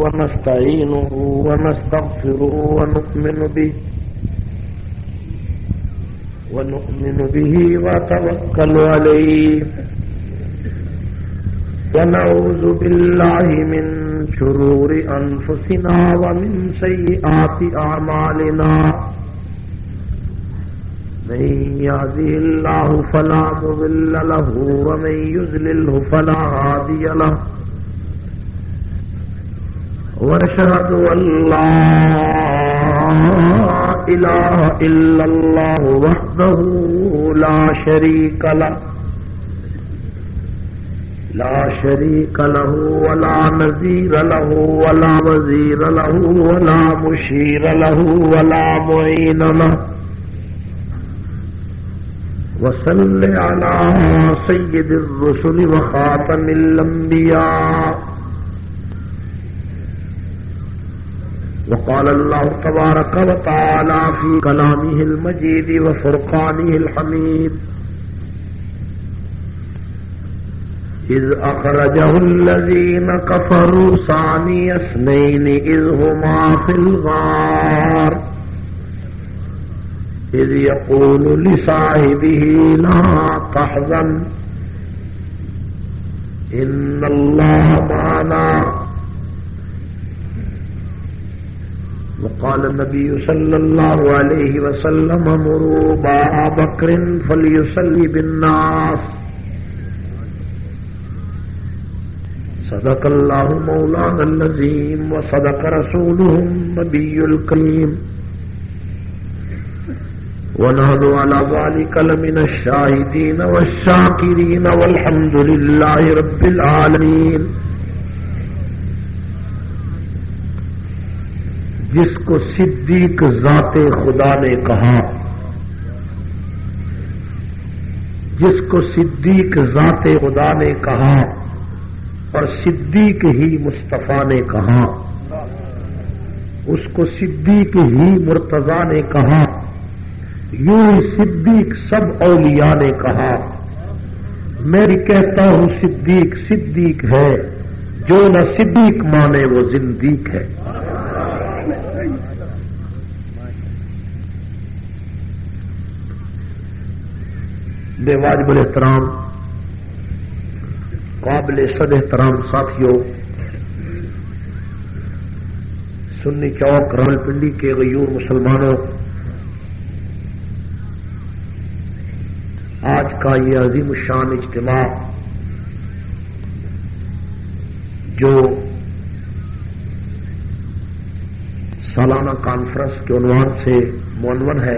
ونستعينه ونستغفره ونؤمن به وتوكل عليه ونعوذ بالله من شرور أنفسنا ومن سيئات أعمالنا من يهده الله فلا مضل له ومن يضلله فلا هادي له وأشهد أن لا إله إلا الله وحده لا شريك له ولا نظير له ولا وزير له ولا مشير له ولا معين له وصل على سيد الرسل وخاتم الأنبياء وقال الله تبارك وتعالى في كلامه المجيد وفرقانه الحميد إذ أخرجه الذين كفروا ثاني اثنين إذ هما في الغار إذ يقول لصاحبه لا تحزن إن الله معنا وقال النبي صلى الله عليه وسلم مروا أبا بكر فليصلي بالناس صدق الله مولانا العظيم وصدق رسوله النبي الكريم ونحن على ذلك لمن الشاهدين والشاكرين والحمد لله رب العالمين. جس کو صدیق ذات خدا نے کہا، جس کو صدیق ذات خدا نے کہا اور صدیق ہی مصطفیٰ نے کہا، اس کو صدیق ہی مرتضیٰ نے کہا، یوں ہی صدیق سب اولیاء نے کہا. میں بھی کہتا ہوں صدیق صدیق ہے، جو نہ صدیق مانے وہ زندیق ہے. بے واجب الاحترام قابل صد احترام ساتھیوں، سنی چوک راولپنڈی کے غیور مسلمانوں، آج کا یہ عظیم الشان اجتماع جو سالانہ کانفرنس کے عنوان سے معنون ہے،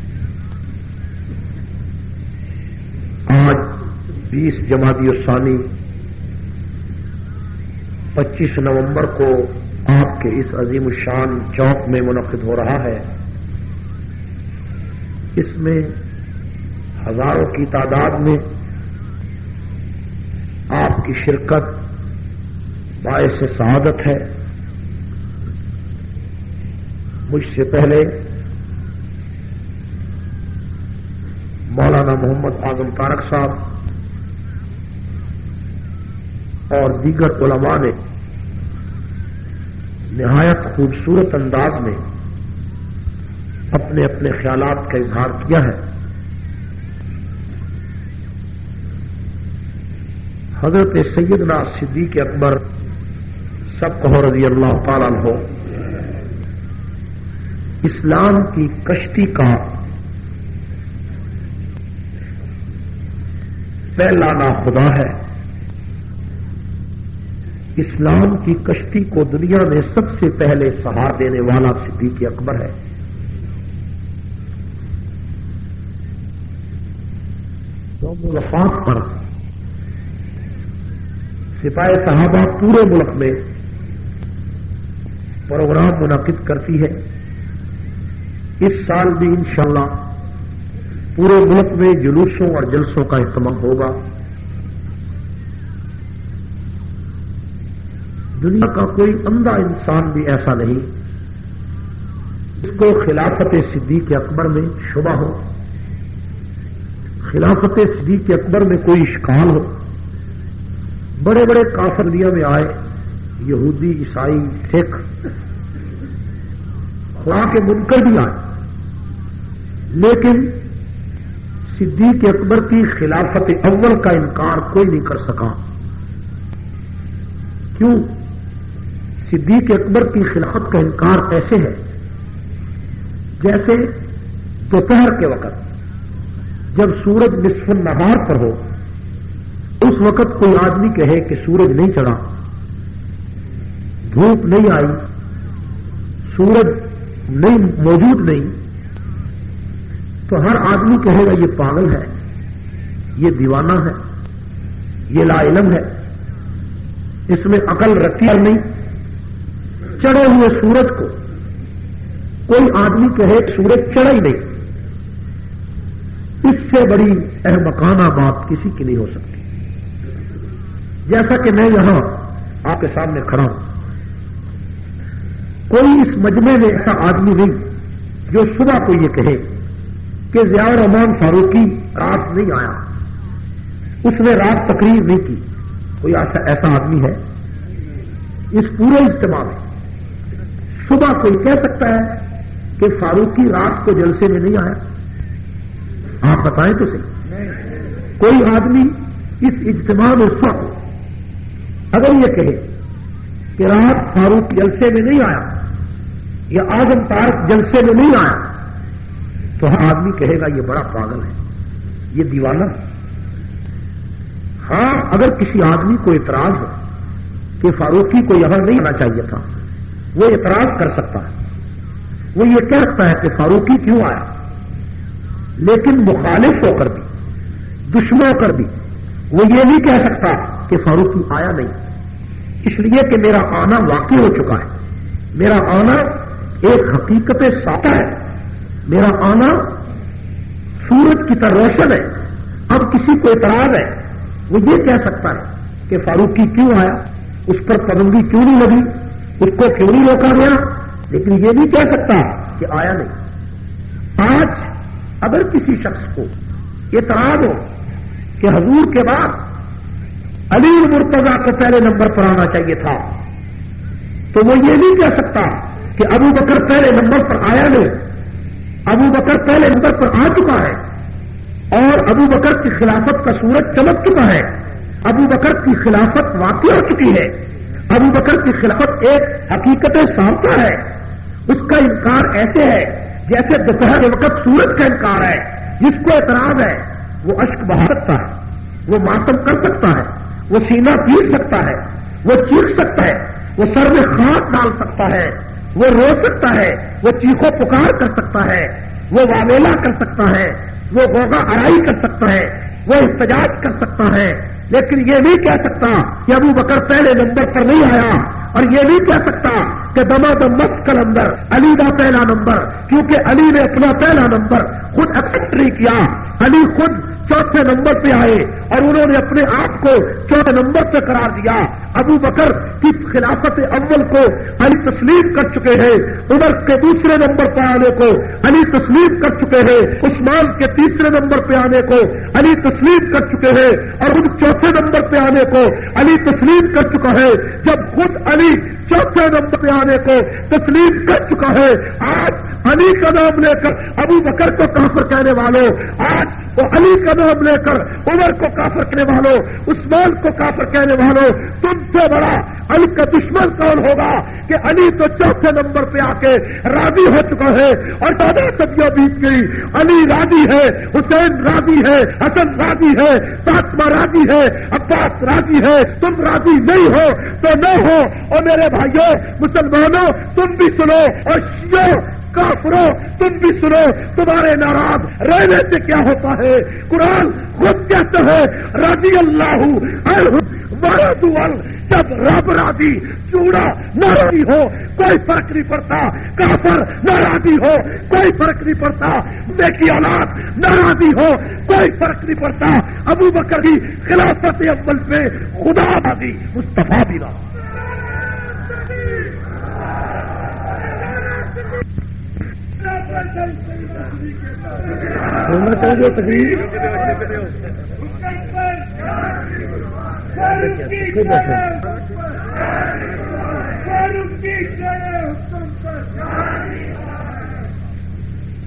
آج 20 جمادی الثانی 25 نومبر کو آپ کے اس عظیم الشان چوک میں منعقد ہو رہا ہے. اس میں ہزاروں کی تعداد میں آپ کی شرکت باعث سعادت ہے. مجھ سے پہلے مولانا محمد اعظم طارق صاحب اور دیگر علماء نے نہایت خوبصورت انداز میں اپنے اپنے خیالات کا اظہار کیا ہے. حضرت سیدنا صدیق اکبر سب کہو رضی اللہ تعالیٰ عنہ اسلام کی کشتی کا پہلا نا خدا ہے. اسلام کی کشتی کو دنیا میں سب سے پہلے سہار دینے والا صدیق اکبر ہے. یوم وفات پر سپاہی صحابہ پورے ملک میں پروگرام منعقد کرتی ہے. اس سال بھی انشاءاللہ پورے ملک میں جلوسوں اور جلسوں کا اہتمام ہوگا. دنیا کا کوئی اندھا انسان بھی ایسا نہیں جس کو خلافت صدیق اکبر میں شبہ ہو، خلافت صدیق اکبر میں کوئی اشکال ہو. بڑے بڑے کافر دنیا میں آئے، یہودی، عیسائی، سکھ، خدا کے منکر بھی آئے، لیکن صدیق اکبر کی خلافت اول کا انکار کوئی نہیں کر سکا۔ کیوں؟ صدیق اکبر کی خلافت کا انکار ایسے ہے جیسے دوپہر کے وقت جب سورج نصف النہار پر ہو، اس وقت کوئی آدمی کہے کہ سورج نہیں چڑھا، دھوپ نہیں آئی، سورج نہیں موجود نہیں، تو ہر آدمی کہے گا یہ پاگل ہے، یہ دیوانہ ہے، یہ لا علم ہے، اس میں عقل رکھی اور نہیں۔ چڑھے ہوئے سورج کو کوئی آدمی کہے سورج چڑھا ہی نہیں، اس سے بڑی احمقانہ بات کسی کی نہیں ہو سکتی۔ جیسا کہ میں یہاں آپ کے سامنے کھڑا ہوں، کوئی اس مجمع میں ایسا آدمی نہیں جو صبح کو یہ کہے کہ ضیاء الرحمان فاروقی رات نہیں آیا، اس نے رات تقریر نہیں کی۔ کوئی ایسا آدمی ہے اس پورے اجتماع میں؟ صبح کوئی کہہ سکتا ہے کہ فاروقی رات کو جلسے میں نہیں آیا؟ آپ بتائیں تو صحیح۔ کوئی آدمی اس اجتماع میں صبح کو اگر یہ کہے کہ رات فاروق جلسے میں نہیں آیا یا اعظم طارق جلسے میں نہیں آیا، تو ہر آدمی کہے گا یہ بڑا پاگل ہے، یہ دیوانہ ہے۔ ہاں، اگر کسی آدمی کو اعتراض ہو کہ فاروقی کو یہاں نہیں آنا چاہیے تھا، وہ اعتراض کر سکتا ہے، وہ یہ کہہ سکتا ہے کہ فاروقی کیوں آیا، لیکن مخالف ہو کر بھی، دشمن ہو کر بھی وہ یہ نہیں کہہ سکتا کہ فاروقی آیا نہیں، اس لیے کہ میرا آنا واقع ہو چکا ہے، میرا آنا ایک حقیقت ساتھ ہے، میرا آنا سورج کی طرح روشن ہے۔ اب کسی کو اعتراض ہے، وہ یہ کہہ سکتا ہے کہ فاروقی کیوں آیا، اس پر پابندی کیوں نہیں لگی، اس کو کیوں نہیں روکا گیا، لیکن یہ نہیں کہہ سکتا کہ آیا نہیں۔ آج اگر کسی شخص کو اعتراض ہو کہ حضور کے بعد علی مرتضیٰ کو پہلے نمبر پر آنا چاہیے تھا، تو وہ یہ نہیں کہہ سکتا کہ ابو بکر پہلے نمبر پر آیا نہیں، ابو بکر پہلے نمبر پر آ چکا ہے اور ابو بکر کی خلافت کا سورج چمک چکا ہے، ابو بکر کی خلافت واقع ہو چکی ہے، ابو بکر کی خلافت ایک حقیقت سامتا ہے۔ اس کا انکار ایسے ہے جیسے دوپہر کے وقت سورج کا انکار ہے۔ جس کو اعتراض ہے وہ اشک بہا سکتا ہے، وہ ماتم کر سکتا ہے، وہ سینہ پیٹ سکتا ہے، وہ چیخ سکتا ہے، وہ سر میں خاک ڈال سکتا ہے، وہ رو سکتا ہے، وہ چیخو پکار کر سکتا ہے، وہ واویلا کر سکتا ہے، وہ غوغا آرائی کر سکتا ہے، وہ احتجاج کر سکتا ہے، لیکن یہ نہیں کہہ سکتا کہ ابو بکر پہلے نمبر پر نہیں آیا، اور یہ نہیں کہہ سکتا کہ دمادم مسکل اندر علی کا پہلا نمبر، کیونکہ علی نے اپنا پہلا نمبر خود ایکسپٹ نہیں کیا، علی خود چوتھے نمبر پہ آئے اور انہوں نے اپنے آپ کو چوتھے نمبر پہ قرار دیا۔ ابو بکر کی خلافت اول کو علی تسلیم کر چکے ہیں، عمر کے دوسرے نمبر پہ آنے کو علی تسلیم کر چکے ہیں، عثمان کے تیسرے نمبر پہ آنے کو علی تسلیم کر چکے ہیں، اور ان چوتھے نمبر پہ آنے کو علی تسلیم کر چکا ہے۔ جب خود علی چوتھے نمبر پہ آنے کو تسلیم کر چکا ہے، آج علی کا نام لے کر ابو بکر کو کافر کہنے والوں، آج وہ علی کا نام لے کر عمر کو کافر کہنے والوں، عثمان کو کافر کہنے والوں، تم سے بڑا علی کا دشمن کون ہوگا کہ علی تو چوتھے نمبر پہ آ کے راضی ہو چکا ہے اور 14 صدیاں بیت گئی، علی راضی ہے، حسین راضی ہے، حسن راضی ہے، فاطمہ راضی ہے، عباس راضی ہے، تم راضی نہیں ہو تو نہ ہو۔ اور میرے بھائیوں مسلمانوں تم بھی سنو، اور شیعوں کافروں تم بھی سنو، تمہارے ناراض رہنے سے کیا ہوتا ہے؟ قرآن خود کہتا ہے رضی اللہ عنہ ورضوا عنہ، جب رب راضی چوڑا ناراضی ہو کوئی فرق نہیں پڑتا، کافر ناراضی ہو کوئی فرق نہیں پڑتا، نیکی اولاد ناراضی ہو کوئی فرق نہیں پڑتا۔ ابو بکر کی خلافت اول پہ خدا راضی، مصطفیٰ بھی راضی۔ ہونا چاہیے تقریر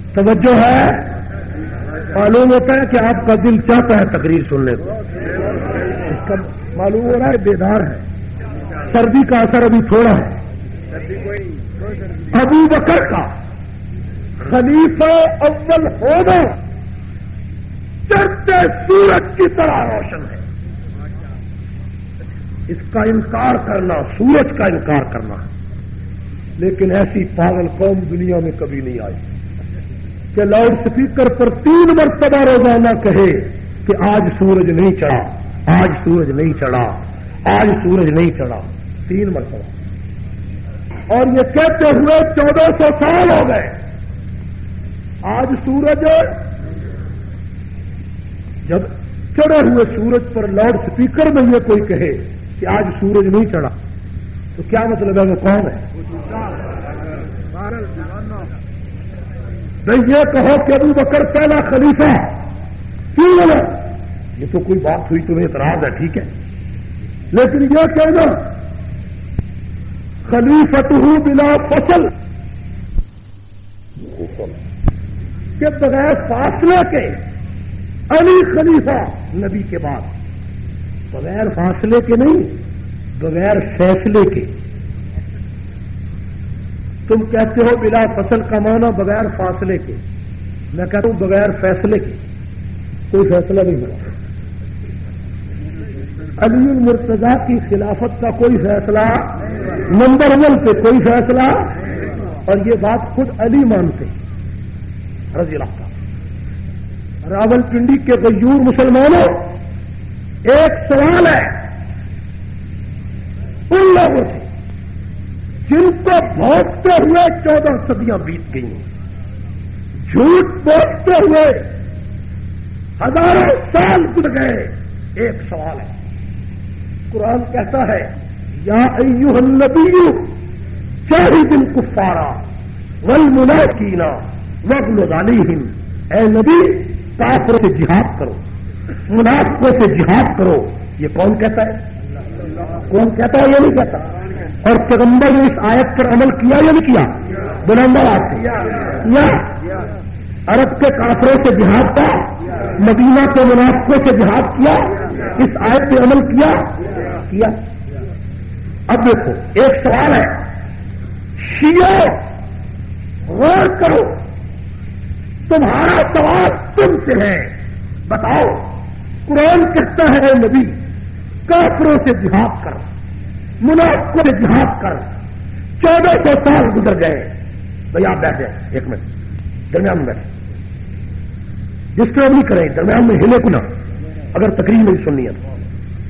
توجہ ہے؟ معلوم ہوتا ہے کہ آپ کا دل چاہتا ہے تقریر سننے کو، اس کا معلوم ہو رہا ہے بیدار ہے، سردی کا اثر ابھی تھوڑا ہے۔ ابو بکر کا خلیفہ اول ہونا چڑھتے سورج کی طرح روشن ہے، اس کا انکار کرنا سورج کا انکار کرنا ہے۔ لیکن ایسی پاگل قوم دنیا میں کبھی نہیں آئی کہ لاؤڈ سپیکر پر 3 مرتبہ روزانہ کہے کہ آج سورج نہیں چڑھا، آج سورج نہیں چڑھا، آج سورج نہیں چڑھا، 3 مرتبہ، اور یہ کہتے ہوئے 1400 سال ہو گئے۔ آج سورج، جب چڑھے ہوئے سورج پر لاؤڈ سپیکر میں یہ کوئی کہے کہ آج سورج نہیں چڑھا تو کیا مطلب ہے وہ کون ہے؟ نہیں یہ کہو کہ ابو بکر پہلا خلیفہ کیوں بنا، یہ تو کوئی بات ہوئی تمہیں اعتراض ہے، ٹھیک ہے، لیکن یہ کہنا خلیفۃہ بلا فصل کے بغیر فاصلے کے علی خلیفہ نبی کے بعد، بغیر فاصلے کے نہیں، بغیر فیصلے کے۔ تم کہتے ہو بلا فصل کا معنی بغیر فاصلے کے، میں کہتا ہوں بغیر فیصلے کے، کوئی فیصلہ نہیں ہوا۔ علی المرتضیٰ کی خلافت کا کوئی فیصلہ، نمبر 1 پہ کوئی فیصلہ، اور یہ بات خود علی مانتے رضی اللہ عنہ۔ راول پنڈی کے غیور مسلمانوں، ایک سوال ہے ان لوگوں سے جن کو بھونکتے ہوئے 14 صدیاں بیت گئی، جھوٹ بولتے ہوئے ہزاروں سال گزر گئے، ایک سوال ہے۔ قرآن کہتا ہے یا ایھا النبی جاہد الکفار والمنافقین واغلظ علیہم، اے نبی کافروں سے جہاد کرو، منافقوں سے جہاد کرو۔ یہ کون کہتا ہے؟ کون کہتا ہے؟ یہ نہیں کہتا۔ اور پیغمبر نے اس آیت پر عمل کیا یا نہیں کیا؟ بلند آواز سے کیا۔ عرب کے کافروں سے جہاد کا، مدینہ کے منافقوں سے جہاد کیا، اس آیت پہ عمل کیا۔ اب دیکھو ایک سوال ہے، شیعہ غور کرو، تمہارا سوال تم سے ہے، بتاؤ قرآن کہتا ہے اے نبی کافروں سے جہاد کر، منافقوں سے جہاد کر، 1400 سال گزر گئے۔ بھائی آپ بیٹھے ایک منٹ درمیان میں بیٹھے، جس کو نہیں کریں درمیان میں ہلے کو نہ، اگر تقریر نہیں سننی ہے تو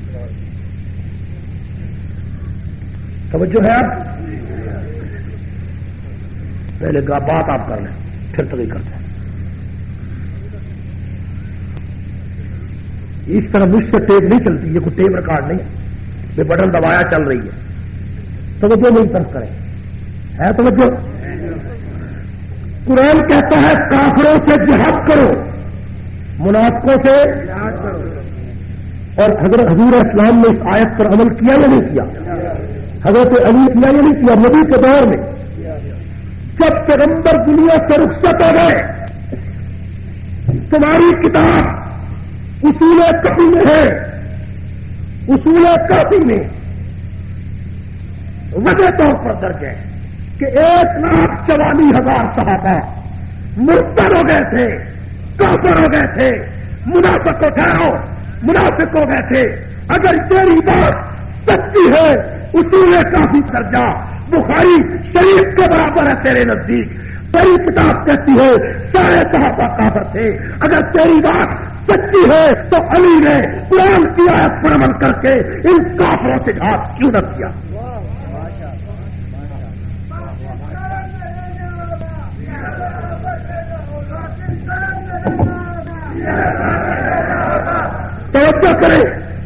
توجہ ہے۔ آپ پہلے بات آپ کر لیں پھر تقریر کرتے ہیں۔ اس طرح مجھ سے ٹیپ نہیں چلتی، یہ کوئی ٹیپ ریکارڈ نہیں ہے، یہ بٹن دبایا چل رہی ہے، توجہ نہیں طرف کریں، ہے توجہ۔ قرآن کہتا ہے کافروں سے جہاد کرو، منافقوں سے جہاد کرو، اور حضرت حضور اسلام نے اس آیت پر عمل کیا یا نہیں کیا؟ حضرت علی کیا یا نہیں کیا؟ نبی کے دور میں جب پیغمبر دنیا سے رخصت ہو گئے، تمہاری کتاب اصول کافی میں ہے، اصول کافی میں وجہ طور پر درج ہے کہ 1,44,000 صحابہ مرتد ہو گئے تھے، کافر ہو گئے تھے، منافق کو ٹھہراؤ، منافق ہو گئے تھے۔ اگر تیری بات سچی ہے، اصول کافی درجہ بخاری شریف کے برابر ہے تیرے نزدیک، تیری کتاب کہتی ہے سارے صحابہ کافر تھے، اگر تیری بات سچی ہے تو علی نے قرآن کی آیت پر عمل کر کے ان کافروں سے جہاد کیوں نہ کیا؟ توجہ کریں،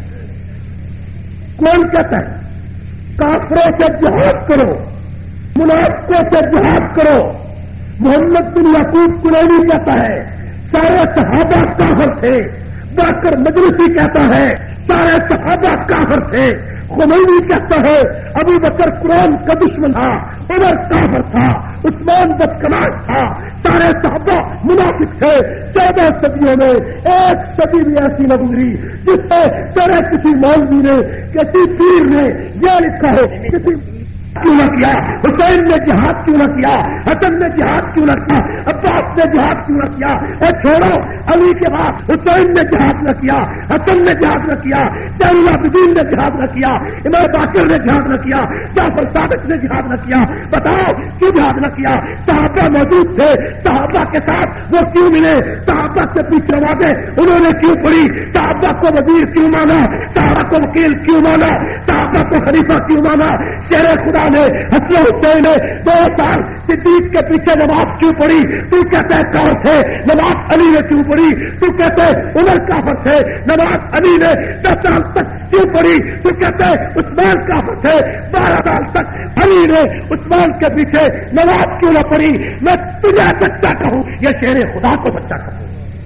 کون کہتا ہے کافروں سے جہاد کرو، منافقوں سے جہاد کرو؟ محمد بن یعقوب قرینی کہتا ہے سارے صحابہ کافر تھے، باقر مجلسی کہتا ہے سارے صحابہ کافر تھے، خمینی کہتا ہے ابو بکر قرآن کا دشمن تھا، عمر کافر تھا، عثمان بدکماش تھا، سارے صحابہ منافق تھے. 14 صدیوں میں ایک صدی بھی ایسی نہ گزری جس میں تیرے کسی مولوی نے کسی پیر نے یہ لکھا ہے کسی کیوں نہ کیا, حسین نے جہاد کیوں نہ کیا, حسن نے جہاد کیوں نہ کیا, عباس نے جہاد کیوں نہ کیا. اور چھوڑو علی کے بعد حسین نے جہاد نہ کیا, حسن نے جہاد نہ کیا, زین العابدین نے جہاد نہ کیا, امام باقر نے جہاد نہ کیا, جعفر صادق نے جہاد نہ کیا. بتاؤ کیوں جہاد نہ کیا؟ صحابہ موجود تھے, صحابہ کے ساتھ وہ کیوں ملے, صحابہ سے پیچھے واقع انہوں نے کیوں پڑھی, صحابہ کو وزیر کیوں مانا, صحابہ کو وکیل کیوں مانا, صحابہ کو خلیفہ کیوں مانا. شیر خدا نے حسن حسین نے 2 سال صدیق کے پیچھے نماز کیوں پڑھی؟ تو کہتے ہیں کون تھے؟ نماز علی نے کیوں پڑھی؟ تو کہتے ہیں عمر کافر تھے, نماز علی نے 10 سال تک کیوں پڑھی؟ تو کہتے ہیں عثمان کافر تھے, 12 سال تک علی نے عثمان کے پیچھے نماز کیوں نہ پڑھی؟ میں تجھے سچا کہوں یا شیر خدا کو سچا کہوں؟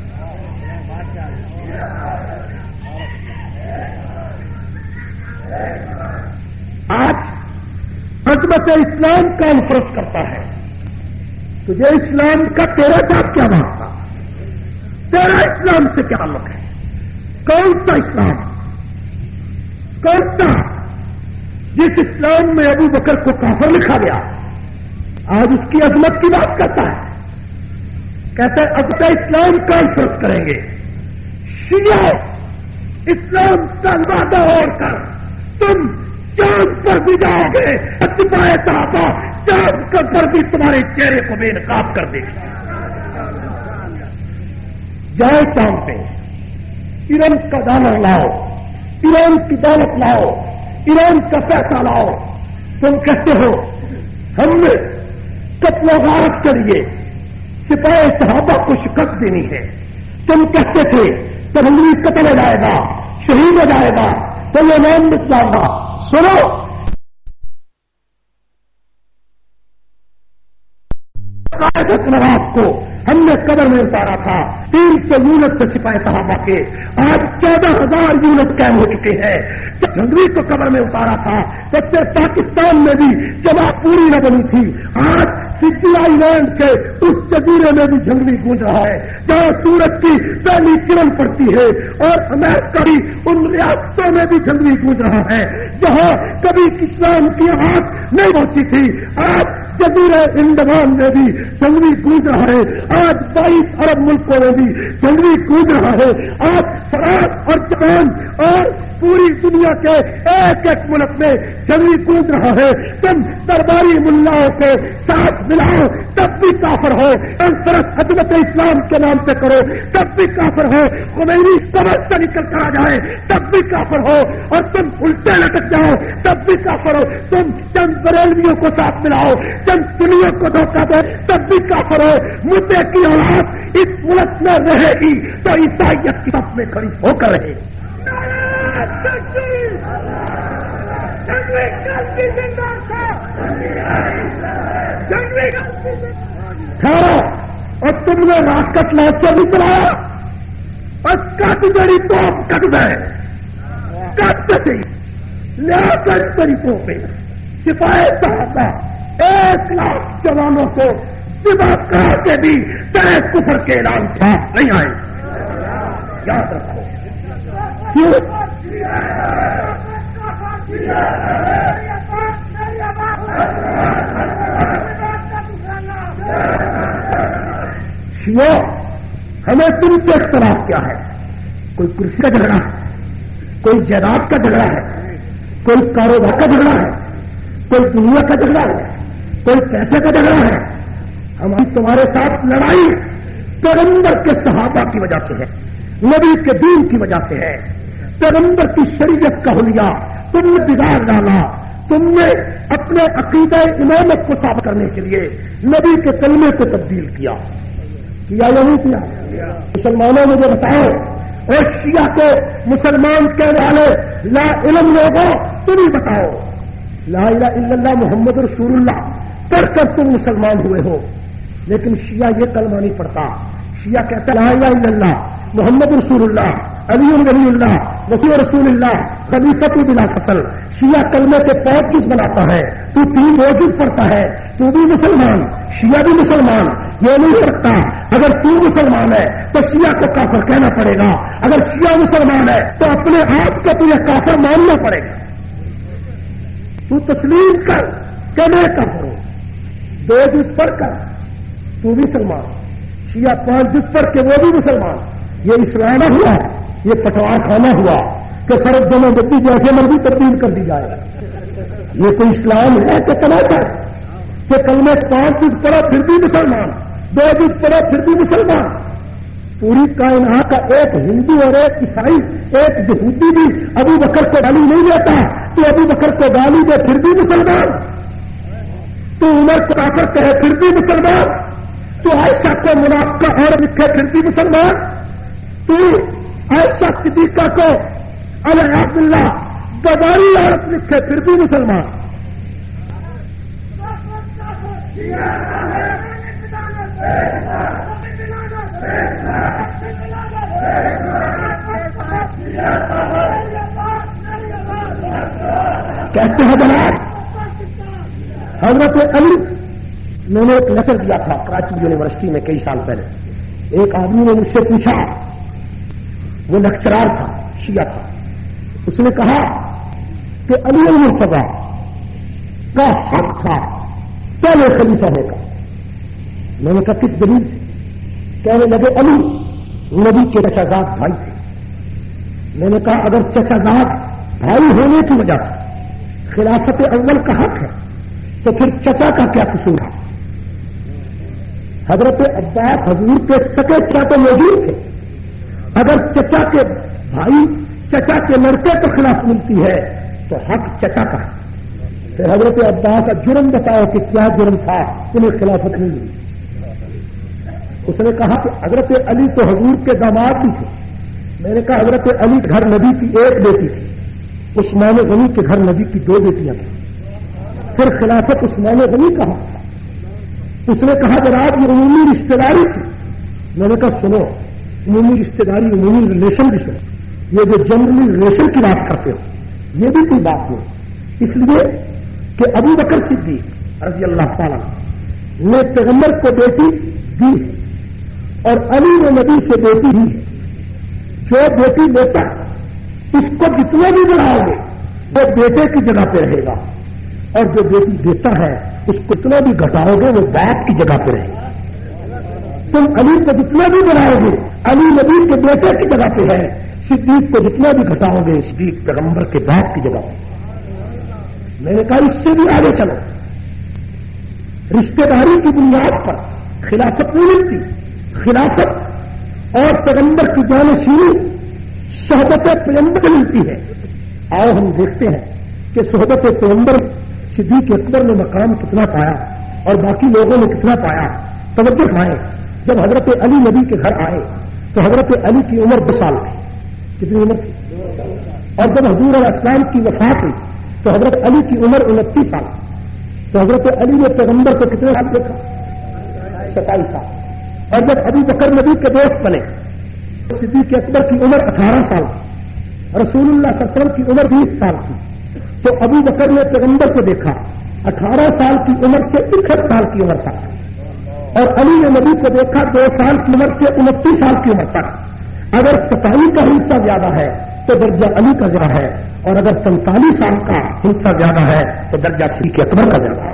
آج عظمت اسلام کانفرنس کرتا ہے, تجھے اسلام کا تیرے ساتھ کیا واسطہ, تیرا اسلام سے کیا تعلق ہے؟ کون سا اسلام, کون سا؟ جس اسلام میں ابو بکر کو کافر لکھا گیا آج اس کی عظمت کی بات کرتا ہے, کہتا ہے اب سے اسلام کانفرنس کریں گے. شیعہ اسلام کا وعدہ اور کر, تم چاند پر بھی جاؤ گے, اتباع صحابہ چاند پر بھی تمہارے چہرے کو بے نقاب کر دے گی. جاؤ چاند پہ, ایران کا ڈالر لاؤ, ایران کی دولت لاؤ, ایران کا پیسہ لاؤ. تم کہتے ہو ہم نے قتل و غارت کے لیے سپاہ صحابہ کو شکست دینی ہے. تم کہتے تھے کہ ہم قتل ہو جائے گا, شہید ہو جائے گا, تو یہ نام اسلام گا. سنو, نواز کو ہم نے قبر میں اتارا تھا, 300 یونٹ سے سپاہی صحابہ کے آج 14,000 یونٹ قائم ہو چکے ہیں. جب جھنگوی کو قبر میں اتارا تھا تو پاکستان میں بھی جماعت پوری نہ بنی تھی. آج سٹی آئی لینڈ کے اس جزیرے میں بھی جھنگوی گونج رہا ہے جہاں سورج کی پہلی کرن پڑتی ہے, اور امریکہ بھی ان ریاستوں میں بھی جھنگوی گونج رہا ہے جہاں کبھی اسلام کی آنکھ نہیں پہنچی تھی. آج جزیرے انڈمان میں بھی جھنگوی گونج رہا ہے, آج 22 عرب ملکوں میں بھی جھنگوی گونج رہا ہے. آج فرانس اور جاپان اور پوری دنیا کے ایک ایک ملک میں جھنگوی گونج رہا ہے. تم درباری ملاؤں کے ساتھ ملاؤ تب بھی کافر ہو, انفرت عظمت اسلام کے نام سے کرو تب بھی کافر ہو, خمینی سمجھ سے نکل کر آ جائے تب بھی کافر ہو, اور تم الٹے لٹک جاؤ تب بھی کافر ہو. تم چند بریلویوں کو ساتھ ملاؤ, چند سنیوں کو دھوکہ دو تب بھی کافر ہو. مدعے کی اولاد اس ملک میں رہے گی تو عیسائیت کی صف میں کھڑی ہو کر رہے گی. اور تم نے راکٹ لانچر بھی چلایا اور کٹ بڑی تو کٹ گئے, کٹ سی لیا کر طریقوں پہ سپاہی صحابہ 1 لاکھ جوانوں کو سبا کر کے بھی تیرے کفر کے اعلان تھا نہیں آئے. یاد رکھو کیوں شیعہ ہمیں تم سے اختلاف کیا ہے؟ کوئی کرسی کا جھگڑا ہے, کوئی جائیداد کا جھگڑا ہے, کوئی کاروبار کا جھگڑا ہے, کوئی دنیا کا جھگڑا ہے, کوئی پیسے کا جھگڑا ہے. ہماری تمہارے ساتھ لڑائی پیغمبر کے صحابہ کی وجہ سے ہے, نبی کے دین کی وجہ سے ہے. پیغمبر کی شریعت کا حلیہ تم نے بگاڑ ڈالا. تم نے اپنے عقیدہ امامت کو ثابت کرنے کے لیے نبی کے کلمے کو تبدیل کیا یا نہیں کیا؟ مسلمانوں مجھے بتاؤ, اور شیعہ کو مسلمان کہنے والے لا علم لوگوں تم ہی بتاؤ, لا الہ الا اللہ محمد رسول اللہ پڑھ کر تم مسلمان ہوئے ہو, لیکن شیعہ یہ کلمہ نہیں پڑھتا. شیعہ کہتا لا الہ الا اللہ محمد رسول اللہ علی ولی اللہ وسیع رسول اللہ خلیفۃ بلا فصل. شیعہ کلمے کے 35 بناتا ہے, تو 3 موجود پڑھتا ہے. تو بھی مسلمان، شیعہ بھی مسلمان، یہ نہیں سکتا اگر تو مسلمان ہے تو شیعہ کو کافر کہنا پڑے گا، اگر شیعہ مسلمان ہے تو اپنے آپ کو تجھے کافر ماننا پڑے گا۔ تو تسلیم کر کہ میں کافر ہوں، 2 جز پڑھ کر تو بھی مسلمان، شیعہ 5 جز پڑھ کے وہ بھی مسلمان۔ یہ اسلام ہوا، یہ پٹوار خانہ ہوا کہ سرد جمع بدی جیسے مرضی تبدیل کر دی جائے۔ یہ کوئی اسلام ہے کہ تماشا کہ کل میں 5 جز پڑھا پھر بھی مسلمان، 2 جز پڑھا پھر بھی مسلمان۔ پوری کائنات کا ایک ہندو اور ایک عیسائی ایک یہودی بھی ابو بکر کو گالی نہیں دیتا، تو ابو بکر کو گالی دے پھر بھی مسلمان، تو عمر کو کافر کہے پھر بھی مسلمان، تو عائشہ کو منافقہ اور لکھے پھر بھی مسلمان، تو عائشہ صدیقہ کو الحمد اللہ بداری عورت لکھے پھر بھی مسلمان۔ کہتے ہیں جناب حضرت علی، میں نے ایک لیکچر دیا تھا کراچی یونیورسٹی میں کئی سال پہلے، ایک آدمی نے مجھ سے پوچھا، وہ لیکچرار تھا، شیعہ تھا، اس نے کہا کہ علی المرتضیٰ کا حق تھا پہلے خلیفہ ہونے کا۔ میں نے کہا کس دلیل سے؟ کہنے لگے علی نبی کے چچا زاد بھائی تھے۔ میں نے کہا اگر چچا زاد بھائی ہونے کی وجہ سے خلافت اول کا حق ہے تو پھر چچا کا کیا قصور ہے؟ حضرت عباس حضور کے سکے چچا تو موجود تھے، اگر چچا کے بھائی چچا کے لڑکے کو خلاف ملتی ہے تو حق چچا کا ہے۔ پھر حضرت عباس کا جرم بتاؤ کہ کیا جرم تھا انہیں خلافت نہیں ملی؟ اس نے کہا کہ حضرت علی تو حضور کے داماد بھی تھے۔ میں نے کہا حضرت علی کے گھر نبی کی 1 بیٹی تھی، عثمان غنی کے گھر نبی کی 2 بیٹیاں تھیں، پھر خلافت عثمان غنی کا حق تھا۔ اس نے کہا جناب یہ عمومی رشتے داری تھی۔ میں نے کہا سنو، عمومی رشتے داری عمومی ریلیشن بھی سنو، یہ جو جنرلی ریلیشن کی بات کرتے ہو یہ بھی کوئی بات نہیں، اس لیے کہ ابو بکر صدیق رضی اللہ تعالیٰ نے پیغمبر کو بیٹی دی ہے اور علی نے نبی سے بیٹی دی ہے۔ جو بیٹی لیتا اس کو جتنا بھی بڑھاؤ گے وہ بیٹے کی جگہ پہ رہے گا، اور جو بیٹی دیتا ہے اس کو جتنا بھی گھٹاؤ گے وہ باپ کی جگہ پہ رہے گا۔ تم علی کو جتنا بھی بڑھاؤ گے علی نبی کے بیٹے کی جگہ پہ ہے، صدیق کو جتنا بھی گھٹاؤ گے صدیق پیغمبر کے باپ کی جگہ پہ۔ میں نے کہا اس سے بھی آگے چلو، رشتے داری کی بنیاد پر خلافت نہیں ملتی، خلافت اور پیغمبر کی جانشینی صحبت پیغمبر ملتی ہے۔ آؤ ہم دیکھتے ہیں کہ صحبت پیغمبر صدیق اکبر نے مقام کتنا پایا اور باقی لوگوں نے کتنا پایا۔ توجہ فرمائیں، جب حضرت علی نبی کے گھر آئے تو حضرت علی کی عمر 2 سال تھی۔ کتنی عمر تھی؟ اور جب حضور علیہ السلام کی وفات ہوئی تو حضرت علی کی عمر 29 سال۔ تو حضرت علی نے پیغمبر کو کتنے سال دیکھا؟ 27 سال۔ اور جب ابو بکر نبی کے دوست بنے صدیق اکبر کی عمر 18 سال تھی، رسول اللہ صلی اللہ علیہ وسلم کی عمر 20 سال تھی، تو ابو بکر نے پیغمبر کو دیکھا 18 سال کی عمر سے 61 سال کی عمر تک، اور علی نے نبی کو دیکھا 2 سال کی عمر سے 29 سال کی عمر تک۔ اگر 27 کا حصہ زیادہ ہے تو درجہ علی کا زیادہ ہے، اور اگر 45 سال کا حصہ زیادہ ہے تو درجہ صدیق اکبر کا زیادہ ہے۔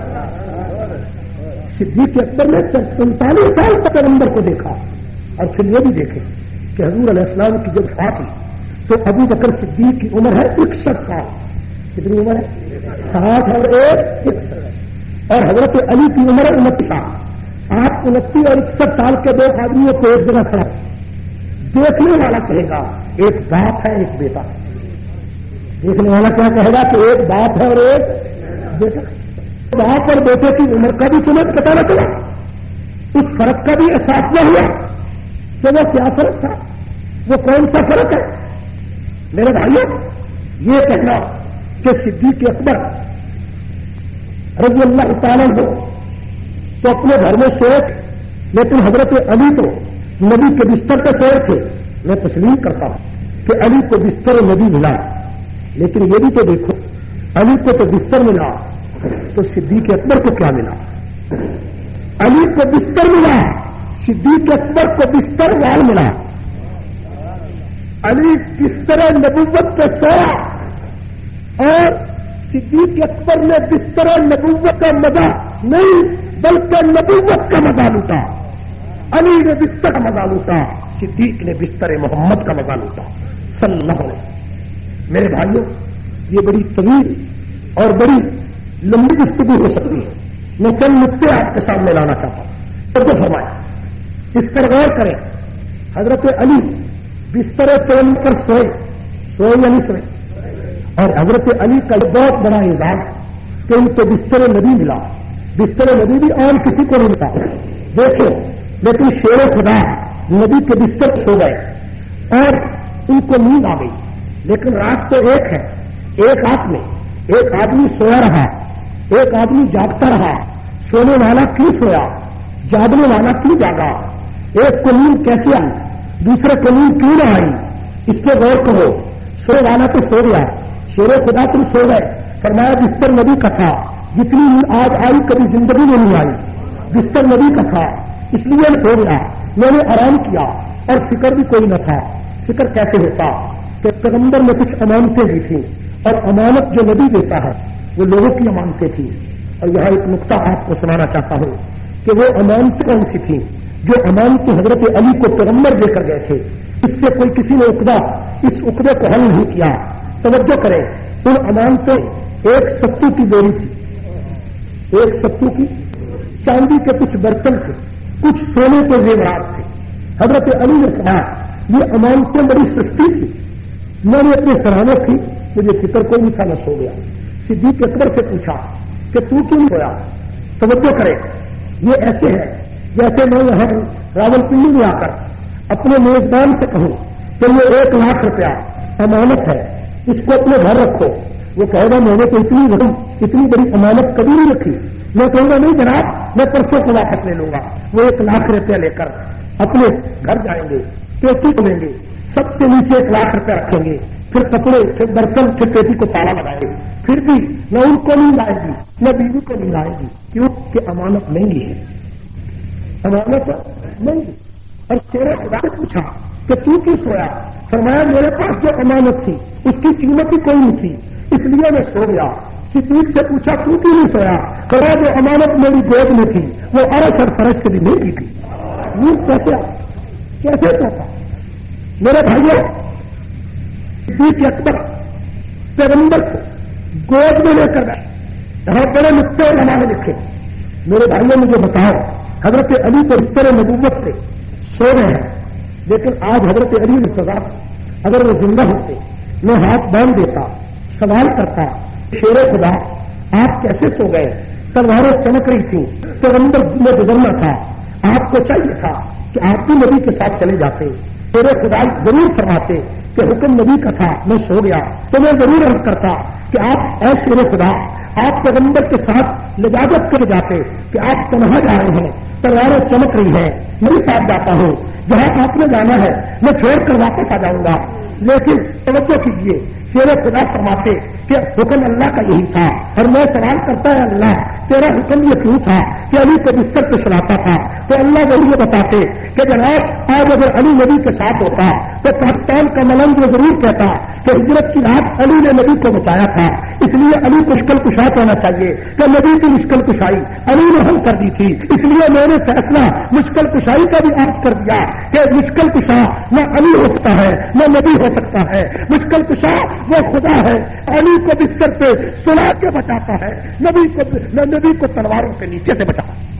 صدیق اکبر نے 45 سال تک پیغمبر کو دیکھا، اور پھر یہ بھی دیکھے کہ حضور علیہ السلام کی جب وفات ہوئی تو ابو بکر صدیق کی عمر ہے 61 سال۔ کتنی عمر ہے؟ 60 اور 61، اور حضرت علی کی عمر ہے 29 سال۔ آپ 29 اور 61 سال کے 2 آدمیوں کو ایک جگہ کھڑا دیکھنے والا کہے گا ایک باپ ہے ایک بیٹا ہے۔ دیکھنے والا کیا کہے گا کہ ایک باپ ہے اور ایک بیٹا۔ باپ اور بیٹے کی عمر کا بھی تمہیں پتا نہ چلا، اس فرق کا بھی احساس نہ ہوا کہ وہ کیا فرق تھا، وہ کون سا فرق ہے۔ میرے بھائیوں، یہ کہنا کہ صدیق اکبر رضی اللہ تعالیٰ عنہ تو اپنے گھر میں سوئے تھے، لیکن حضرت علی تو نبی کے بستر پہ سوئے تھے۔ میں تسلیم کرتا ہوں کہ علی کو بستر نبی ملا، لیکن یہ بھی تو دیکھو علی کو تو بستر ملا، تو صدیق اکبر کو کیا ملا؟ علی کو بستر ملا، صدیق اکبر کو بستر وال ملا۔ علی بستر نبوت پہ سویا اور صدیق اکبر نے بستر نبوت کا مزہ نہیں بلکہ نبوت کا مزہ لوٹا۔ علی نے بستر کا مزہ لوٹا، صدیق نے بستر محمد کا مزہ لوٹا صلی اللہ علیہ وسلم۔ میرے بھائیوں، یہ بڑی طویل اور بڑی لمبی گفتگو ہو سکتی ہے، میں چند نقطے آپ کے سامنے لانا چاہتا ہوں۔ تو فرمایا اس پر غور کریں، حضرت علی بستر تین پر سوئے یا نہیں سوئے؟ اور حضرت علی کا بہت بڑا اعزاز کہ ان کو بستر نبی ملا۔ بستر نبی بھی عام کسی کو نہیں ملتا، دیکھو، لیکن شیر خدا نبی کے بستر سو گئے اور ان کو نیند آ گئی، لیکن رات تو ایک ہے، ایک رات میں ایک آدمی سویا رہا، ایک آدمی جاگتا رہا۔ سونے والا کیوں سویا؟ جاگنے والا کیوں جاگا؟ ایک کو نیند کیسے آئی، دوسرے کو نیند کیوں نہ آئی؟ اس پہ غور کرو۔ سونے والا تو سو گیا، شیر خدا تم سو گئے، فرمایا بستر نبی کا تھا، جتنی نیند آج آئی کبھی زندگی میں نہیں آئی، بستر نبی کا تھا، اس لیے میں سو گیا، میں نے آرام کیا اور فکر بھی کوئی نہ تھا۔ فکر کیسے ہوتا کہ پیغمبر میں کچھ امانتیں بھی تھیں، اور امانت جو نبی دیتا ہے وہ لوگوں کی امانتیں تھیں۔ اور یہاں ایک نقطہ آپ کو سنانا چاہتا ہوں کہ وہ امانتیں کون سی تھیں؟ جو امانتیں حضرت علی کو پیغمبر دے کر گئے تھے، اس سے کوئی کسی نے اس عقدے کو حل نہیں کیا۔ توجہ کریں، ان امانتیں ایک ستو کی ڈوری تھی، ایک ستو کی، چاندی کے کچھ برتن تھے، کچھ سونے کے زیورات تھے۔ حضرت علی نے کہا یہ امانتیں بڑی سستی تھی، میں نے اپنے سراہنے کی، مجھے فکر کوئی نہیں تھا، میں سو گیا۔ صدیق اکبر سے پوچھا کہ تو کیوں نہیں سویا؟ توجہ کرے، یہ ایسے ہے جیسے میں یہاں راولپنڈی میں آ کر اپنے میزبان سے کہوں کہ یہ 1 لاکھ روپیہ امانت ہے، اس کو اپنے گھر رکھو۔ وہ کہے گا میں نے تو اتنی بڑی امانت کبھی نہیں رکھی۔ میں کہوں گا نہیں جناب، میں پرسوں کو واپس لے لوں گا۔ وہ 1 لاکھ روپیہ لے کر اپنے گھر جائیں گے، پیٹی کو لیں گے، سب سے نیچے 1 لاکھ روپیہ رکھیں گے، پھر کپڑے، پھر برتن، پھر پیٹی کو تالا لگائیں گے۔ پھر بھی نہ ان کو نہیں لائے گی، نہ بیوی کو نہیں لائے گی، کیوں کہ امانت مہنگی ہے، امانت مہنگی۔ اور تیرے خدا سے پوچھا کہ تو کیوں سویا؟ فرمایا میرے پاس جو امانت تھی اس کی قیمت ہی کوئی نہیں تھی، اس لیے میں سو گیا۔ صدیق سے پوچھا تو کیوں نہیں سویا؟ فرمایا جو امانت میری گود میں تھی وہ عرش اور فرش سے بھی مہنگی تھی۔ نیند کیسے سوتا؟ میرے بھائیوں، صدیق اکبر پیغمبر کو گود میں لے کر گئے، یہاں بڑے نقطے علماء نے لکھے۔ میرے بھائیوں مجھے بتاؤ، حضرت علی کو بستر نبوت سے سو رہے ہیں، لیکن آج حضرت علی نے سزا، اگر وہ زندہ ہوتے میں ہاتھ باندھ دیتا، سوال کرتا، شیر خدا آپ کیسے سو گئے؟ تلواریں چمک رہی تھیں، پیغمبر میں گزرنا تھا، آپ کو چاہیے تھا کہ آپ بھی نبی کے ساتھ چلے جاتے، شیر خدا ضرور فرماتے کہ حکم نبی کا تھا، میں سو گیا، تو میں ضرور عرض کرتا کہ آپ اے شیر خدا آپ پیغمبر کے ساتھ لجاجت کر جاتے کہ آپ کہاں جا رہے ہیں، تلواریں چمک رہی ہیں، میں ساتھ جاتا ہوں، جہاں آپ نے جانا ہے میں چھوڑ کر واپس آ جاؤں گا۔ لیکن توجہ کیجیے، شیر خدا فرماتے کہ حکم اللہ کا یہی تھا، اور میں سوال کرتا ہے اللہ تیرا حکم یہ کیوں تھا کہ علی کو بستر پہ سلاتا تھا؟ تو اللہ وہی یہ بتاتے کہ جناب آج اگر علی نبی کے ساتھ ہوتا تو پاکستان کا ملنگ وہ ضرور کہتا کہ ہجرت کی رات علی نے نبی کو بچایا تھا، اس لیے علی کو مشکل کشا ہونا چاہیے کہ نبی کی مشکل کشائی علی نے حل کر دی تھی، اس لیے میں نے فیصلہ مشکل کشائی کا بھی عرض کر دیا کہ مشکل کشا نہ علی ہو سکتا ہے نہ نبی ہو سکتا ہے، مشکل کشا وہ خدا ہے، علی کو بستر پہ سلا کے بچاتا ہے، نبی کو تلواروں کے نیچے سے بچاتا ہے۔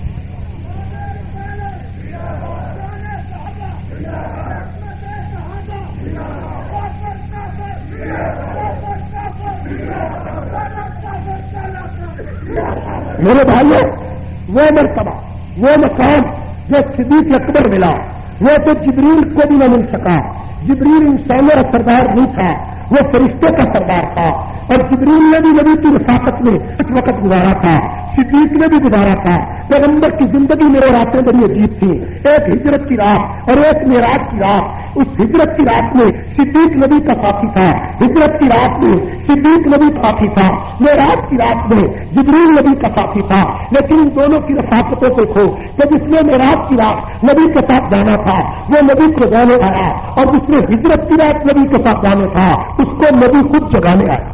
میرے بھائیوں، وہ مرتبہ، وہ مقام جو صدیق اکبر ملا وہ تو جبریل کو بھی نہ مل سکا۔ جبریل انسانوں کا سردار نہیں تھا، وہ فرشتوں کا سردار تھا، اور جبریل نے بھی نبی کی رفاقت میں کچھ وقت گزارا تھا، صدیق نے بھی گزارا تھا۔ پیغمبر کی زندگی میں راتیں بڑی عجیب تھی، ایک ہجرت کی رات اور ایک معراج کی رات، اس ہجرت کی رات میں صدیق نبی کا ساتھی تھا، ہجرت کی رات میں صدیق نبی کا ساتھی تھا، معراج کی رات میں جبریل نبی کا ساتھی تھا، لیکن ان دونوں کی رفاقتوں دیکھو کہ جس نے معراج کی رات نبی کے ساتھ جانا تھا وہ نبی کو جانے آیا، اور جس نے ہجرت کی رات نبی کے ساتھ جانا تھا اس کو نبی خود جگانے آیا۔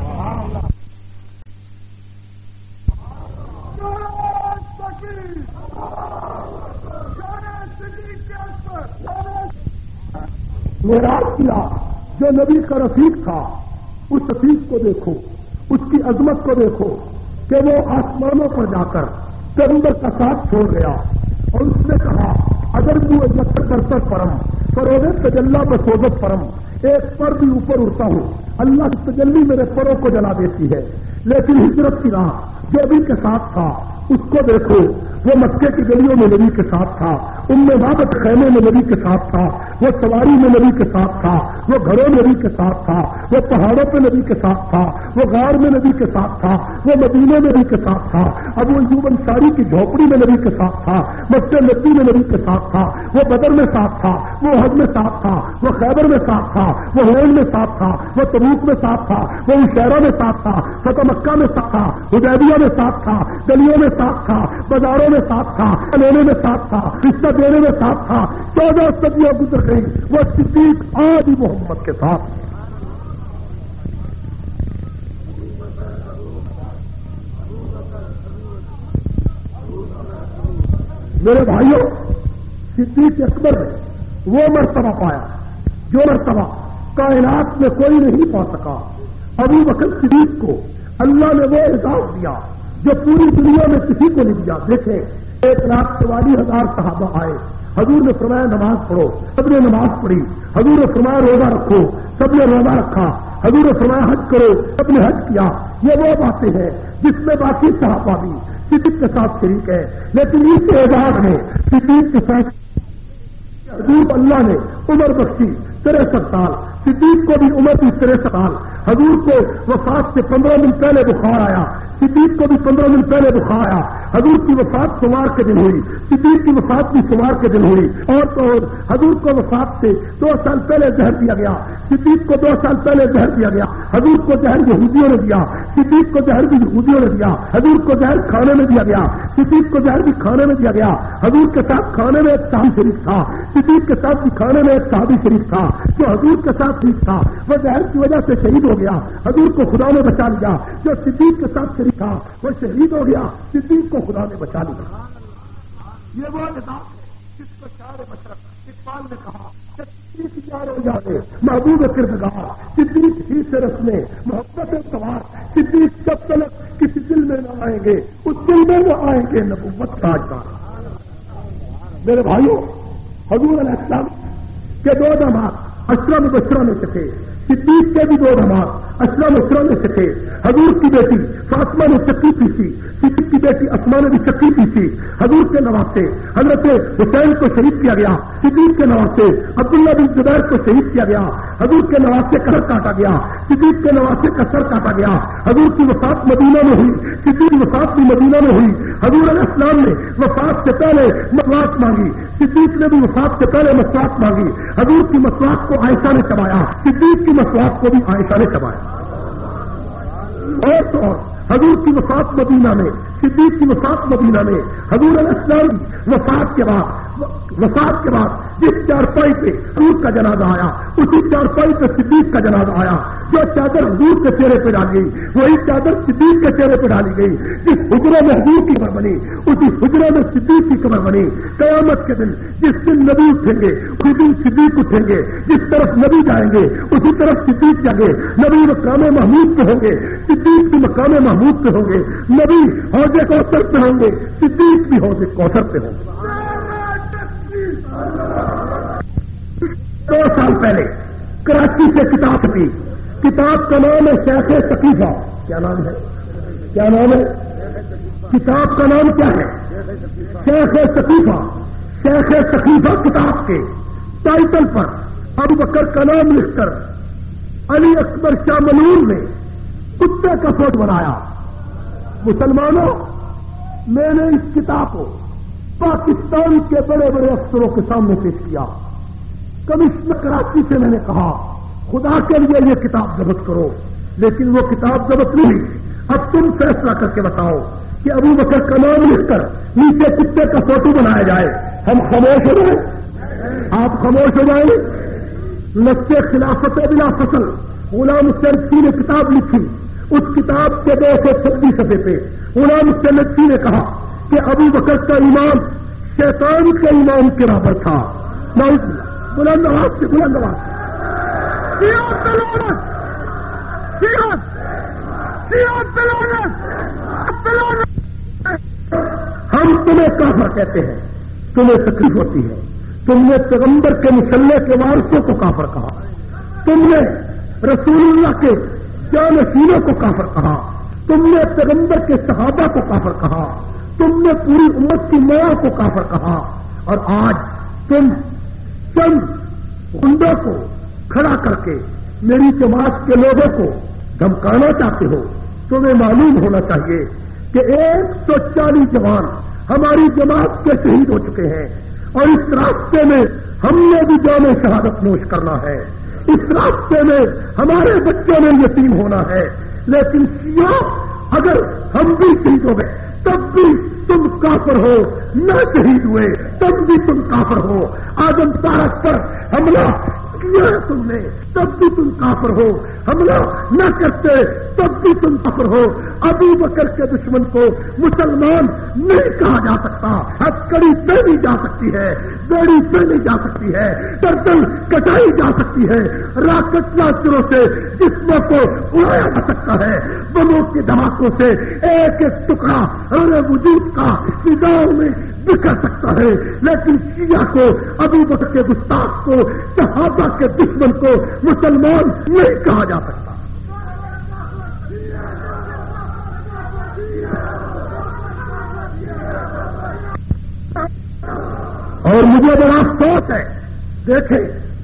معراج کی رات جو نبی کا رفیق تھا اس رفیق کو دیکھو، اس کی عظمت کو دیکھو کہ وہ آسمانوں پر جا کر پیغمبر کا ساتھ چھوڑ گیا، اور اس نے کہا اگر وہ برتر پرم پروے تجلّہ بسوزت پرم، ایک پر بھی اوپر اڑتا ہوں اللہ کی تجلی میرے پروں کو جلا دیتی ہے، لیکن ہجرت کی راہ جو نبی کے ساتھ تھا اس کو دیکھو، وہ مکے کی گلیوں میں نبی کے ساتھ تھا، وابت خیمے میں نبی کے ساتھ تھا، وہ سواری میں نبی کے ساتھ تھا، وہ گھروں میں نبی کے ساتھ تھا، وہ پہاڑوں پہ نبی کے ساتھ تھا، وہ غار میں نبی کے ساتھ تھا، وہ مدینے میں نبی کے ساتھ تھا، اب وہ ایوب انصاری کی جھوپڑی میں نبی کے ساتھ تھا، مسجد نبی میں نبی کے ساتھ تھا، وہ بدر میں ساتھ تھا، وہ احد میں ساتھ تھا، وہ خیبر میں ساتھ تھا، وہ ہنین میں ساتھ تھا، وہ تبوک میں ساتھ تھا، وہ عشیرہ میں ساتھ تھا، فتح مکہ میں ساتھ تھا، حدیبیہ میں ساتھ تھا، گلیوں میں ساتھ تھا، بازاروں میں ساتھ تھا، لینے میں ساتھ تھا، رشتہ دینے میں ساتھ تھا، 14 صدیاں گزر گئی، وہ صدیق آج محمد کے ساتھ۔ میرے بھائیوں، صدیق اکبر نے وہ مرتبہ پایا جو مرتبہ کائنات میں کوئی نہیں پا سکا۔ ابو بکر صدیق کو اللہ نے وہ اعزاز دیا جو پوری دنیا میں کسی کو نہیں دیا۔ دیکھیں 1,44,000 صحابہ آئے، حضور نے فرمایا نماز پڑھو، سب نے نماز پڑھی، حضور نے فرمایا روزہ رکھو، سب نے روزہ رکھا، حضور نے فرمایا حج کرو، سب نے حج کیا۔ یہ وہ باتیں ہیں جس میں باقی صحابہ بھی صدیق کے ساتھ شریک ہے، لیکن اس اعزاز میں صدیق کے ساتھ حضور اللہ نے عمر بخشی 63 سال، صدیق کو بھی عمر کی 63 سال۔ حضور کو وفات سے 15 دن پہلے بخار آیا، صدیق کو بھی 15 دن پہلے بخار آیا۔ حضور کی وفات سوار کے دن ہوئی، صدیق کی وفات بھی سوار کے دن ہوئی، اور تو اور حضور کو وفات سے 2 سال پہلے زہر دیا گیا، صدیق کو 2 سال پہلے زہر دیا گیا۔ حضور کو زہر یہودیوں نے دیا، صدیق کو زہر بھی یہودیوں نے دیا۔ حضور کو زہر کھانے میں دیا گیا، صدیق کو زہر بھی کھانے میں دیا گیا۔ حضور کے ساتھ کھانے میں ایک صحابی شریک تھا، صدیق کے ساتھ بھی کھانے میں ایک صحابی شریک تھا جو حضور کے ساتھ شریک تھا، وہ زہر کی وجہ سے شہید ہو گیا، حضور کو خدا نے بچا لیا۔ جو صدیق کے ساتھ شریک تھا وہ شہید ہو گیا، صدیق کو خدا نے بچا لیا۔ یہ وہ نظام ہے جس کو شاعر مشرق اقبال نے کہا کہ صدیق یار ہو جانے محبوب کردگار، صدیق ہی سے رسمیں محبت سوار، صدیق جب تلک کسی دل میں نہ آئیں گے اس دل میں نہ آئیں گے نبوت تاجدار۔ میرے بھائیوں، حضور علیہ السلام کے 2 داماد اشرا مبشرہ میں سے تھے، صدیق کے بھی 2 داماد اشرا مبشرہ میں سے تھے۔ حضور کی بیٹی فاطمہ نے چکی پیسی، صدیق کی بیٹی اسماء نے بھی چکی پیسی۔ حضور کے نواسے حضرت حسین کو شہید کیا گیا، صدیق کے نواسے عبداللہ بن زبیر کو شہید کیا گیا۔ حضور کے نواسے کا سر کاٹا گیا، صدیق کے نواسے کا سر کاٹا گیا۔ حضور کی وفات مدینہ میں ہوئی، صدیق کی وفات بھی مدینہ میں ہوئی۔ حضور علیہ السلام نے وفات سے پہلے مسواک مانگی، صدیق نے بھی وفات سے پہلے مسواک مانگی۔ حضور کی مسواک کو عائشہ نے چبایا، صدیق کی مسواک کو بھی عائشہ نے چبایا۔ اور تو اور حضور کی وفات مدینہ میں، صدیق کی وفات مدینہ میں، حضور علیہ السلام کی وفات کے بعد جس چارپائی پہ حضور کا جنازہ آیا اسی چارپائی پہ صدیق کا جنازہ آیا۔ جو چادر حضور کے چہرے پہ ڈالی گئی وہی چادر صدیق کے چہرے پہ ڈالی گئی۔ جس حجرے میں حضور کی قبر بنی اسی حجرے میں صدیق کی قبر بنی۔ قیامت کے دن جس دن نبی اٹھیں گے اسی دن صدیق اٹھیں گے، جس طرف نبی جائیں گے اسی طرف صدیق جائیں گے۔ نبی مقام محمود پہ ہوں گے، صدیق بھی مقام محمود پہ ہوں گے۔ نبی حوض کوثر پہ ہوں گے، صدیق بھی حوض کوثر پہ ہوں گے۔ 2 سال پہلے کراچی سے کتاب تھی، کتاب کا نام ہے شیخ ثقیفہ۔ کیا نام ہے؟ کیا نام ہے؟ کتاب کا نام کیا ہے؟ شیخ ثقیفہ۔ شیخ ثقیفہ کتاب کے ٹائٹل پر ابو بکر کا نام لکھ کر علی اکبر شاہ ملول نے کتے کا فوٹ بنایا۔ مسلمانوں، میں نے اس کتاب کو پاکستان کے بڑے بڑے افسروں کے سامنے پیش کیا۔ کمشنر کراچی سے میں نے کہا خدا کے لیے یہ کتاب ضبط کرو، لیکن وہ کتاب ضبط نہیں۔ اب تم فیصلہ کر کے بتاؤ کہ ابو بکر کا نام لکھ کر نیچے کتے کا فوٹو بنایا جائے، ہم خاموش ہو جائیں؟ آپ خاموش ہو جائیں؟ نقشے خلافت بلا فصل غلام حسین نقوی نے کتاب لکھی، اس کتاب کے 226 صفحے پہ غلام حسین نقوی نے کہا کہ ابو بکر کا ایمان شیطان کے ایمان کے برابر تھا۔ بلند آواز سے، بلند آواز سے ہم تمہیں کافر کہتے ہیں، تمہیں تکلیف ہوتی ہے، تم نے پیغمبر کے مسلح کے وارثوں کو کافر کہا، تم نے رسول اللہ کے جانشینوں کو کافر کہا، تم نے پیغمبر کے صحابہ کو کافر کہا، تم نے پوری امت کی ماں کو کافر کہا، اور آج تم چند گنڈوں کو کھڑا کر کے میری جماعت کے لوگوں کو دھمکانا چاہتے ہو۔ تمہیں معلوم ہونا چاہیے کہ 140 جوان ہماری جماعت کے شہید ہو چکے ہیں، اور اس راستے میں ہم نے بھی جان شہادت نوش کرنا ہے، اس راستے میں ہمارے بچوں نے یتیم ہونا ہے، لیکن شیعہ اگر ہم بھی شہید ہو گئے تب بھی تم کافر ہو، نہ شہید ہوئے تب بھی تم کافر ہو، آدم تارک پر حملہ کیا ہے تم نے تب بھی تم کافر ہو، حملہ نہ کرتے تب بھی تم کافر ہو۔ ابو بکر کے دشمن کو مسلمان نہیں کہا جا سکتا، ہتھکڑی پہنی جا سکتی ہے، بیڑی پہنی جا سکتی ہے، گردن کٹائی جا سکتی ہے، راکٹ لانچروں سے جسموں کو اڑایا جا سکتا ہے، بموں کے دھماکوں سے ایک ایک ٹکڑا ہمارے وجود کا فضاؤں میں بکھر سکتا ہے، لیکن شیعہ کو، ابو بکر کے گستاخ کو، صحابہ کے دشمن کو مسلمان نہیں کہا جا سکتا۔ اور مجھے بڑا افسوس ہے، دیکھیں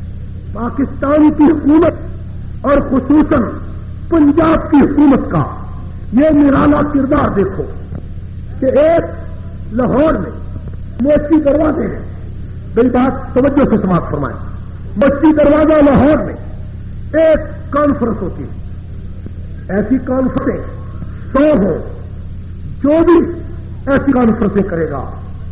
پاکستان کی حکومت اور خصوصاً پنجاب کی حکومت کا یہ نرالا کردار دیکھو کہ ایک لاہور میں موچی دروازے میں، میری بات توجہ سے سماعت فرمائیں، موچی دروازہ لاہور میں ایک کانفرنس ہوتی ہے، ایسی کانفرنسیں 100 ہو، جو بھی ایسی کانفرنسیں کرے گا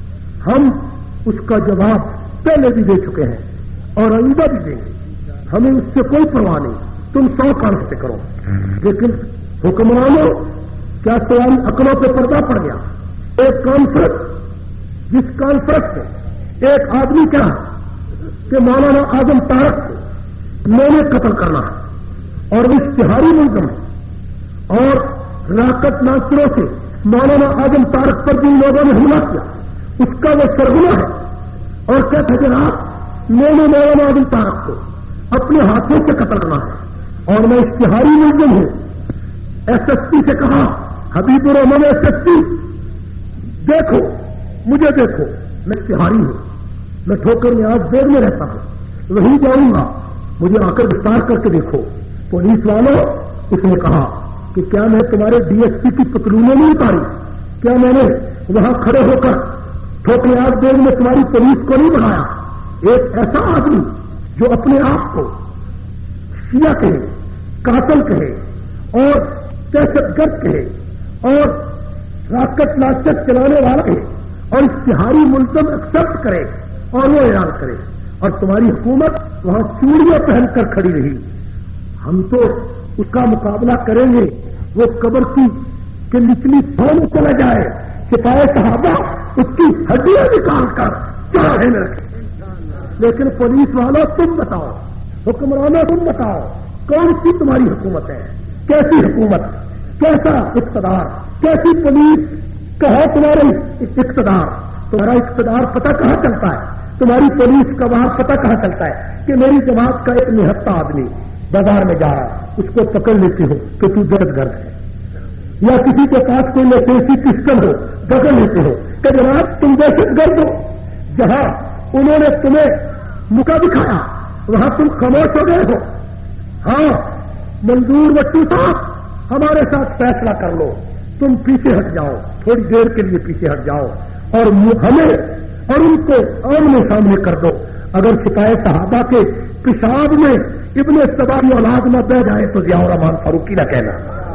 ہم اس کا جواب پہلے بھی دے چکے ہیں اور آئندہ بھی دیں گے، ہمیں اس سے کوئی پرواہ نہیں، تم 100 کانفرنسیں کرو، لیکن حکمرانوں کیا تمہاری عقلوں پہ پردہ پڑ گیا؟ ایک کانفرنس، جس کانفرنس میں ایک آدمی کہا کہ مولانا اعظم طارق کو میں نے قتل کرنا ہے اور اشتہاری ملزم ہے، اور راکٹ ناصروں سے مولانا اعظم طارق پر جن لوگوں نے حملہ کیا اس کا وہ سرغنہ ہے، اور کہتے ہیں جناب میں نے مولانا اعظم طارق کو اپنے ہاتھوں سے قتل کرنا ہے اور میں اشتہاری ملزم ہوں۔ ایس ایس پی سے کہا، حبیب الرحمان ایس ایس پی دیکھو مجھے، دیکھو میں اشتہاری ہوں، میں ٹھوکر میں آج دیر میں رہتا ہوں، وہیں جاؤں گا، مجھے آ کر گرفتار کر کے دیکھو۔ پولیس والوں، اس نے کہا کہ کیا میں تمہارے ڈی ایس پی کی پتلونیں نہیں اتاری؟ کیا میں نے وہاں کھڑے ہو کر ٹھوکر آج دیر میں تمہاری پولیس کو نہیں بنایا؟ ایک ایسا آدمی جو اپنے آپ کو شیعہ کہے، قاتل کہے اور دہشت گرد کہے اور راکٹ لانچر چلانے والا کہے اور اشتہاری ملزم ایکسپٹ کرے اور وہ اعلان کرے، اور تمہاری حکومت وہاں چوڑیاں پہن کر کھڑی رہی، ہم تو اس کا مقابلہ کریں گے، وہ قبر کی کہ نچلی سو میں چلا جائے، سپاہی صحابہ اس کی ہڈیاں نکال کر چڑھانے میں رکھے۔ لیکن پولیس والوں تم بتاؤ، حکمرانوں تم بتاؤ، کون سی تمہاری حکومت ہے؟ کیسی حکومت، کیسا اقتدار، کیسی پولیس، کہاں تمہارا اقتدار؟ تمہارا اقتدار پتہ کہاں چلتا ہے؟ تمہاری پولیس کا وہاں پتہ کہاں چلتا ہے کہ میری جماعت کا ایک نہتہ آدمی بازار میں جا رہا ہے، اس کو پکڑ لیتے ہو کہ تو دہشت گرد ہے، یا کسی کے پاس کوئی لٹیسی پسٹل ہو پکڑ لیتے ہو کہ جناب تم دہشت گرد ہو۔ جہاں انہوں نے تمہیں موقع دکھایا وہاں تم خاموش ہو گئے ہو۔ ہاں منظور وٹو صاحب ہمارے ساتھ فیصلہ کر لو، تم پیچھے ہٹ جاؤ، تھوڑی دیر کے لیے پیچھے ہٹ جاؤ اور ہمیں اور ان کو آمنے سامنے کر دو، اگر سپاہی صحابہ کے پیشاب میں ابن سبا کی اولاد نہ بہ جائے تو ضیاء الرحمان فاروقی نہ کہنا.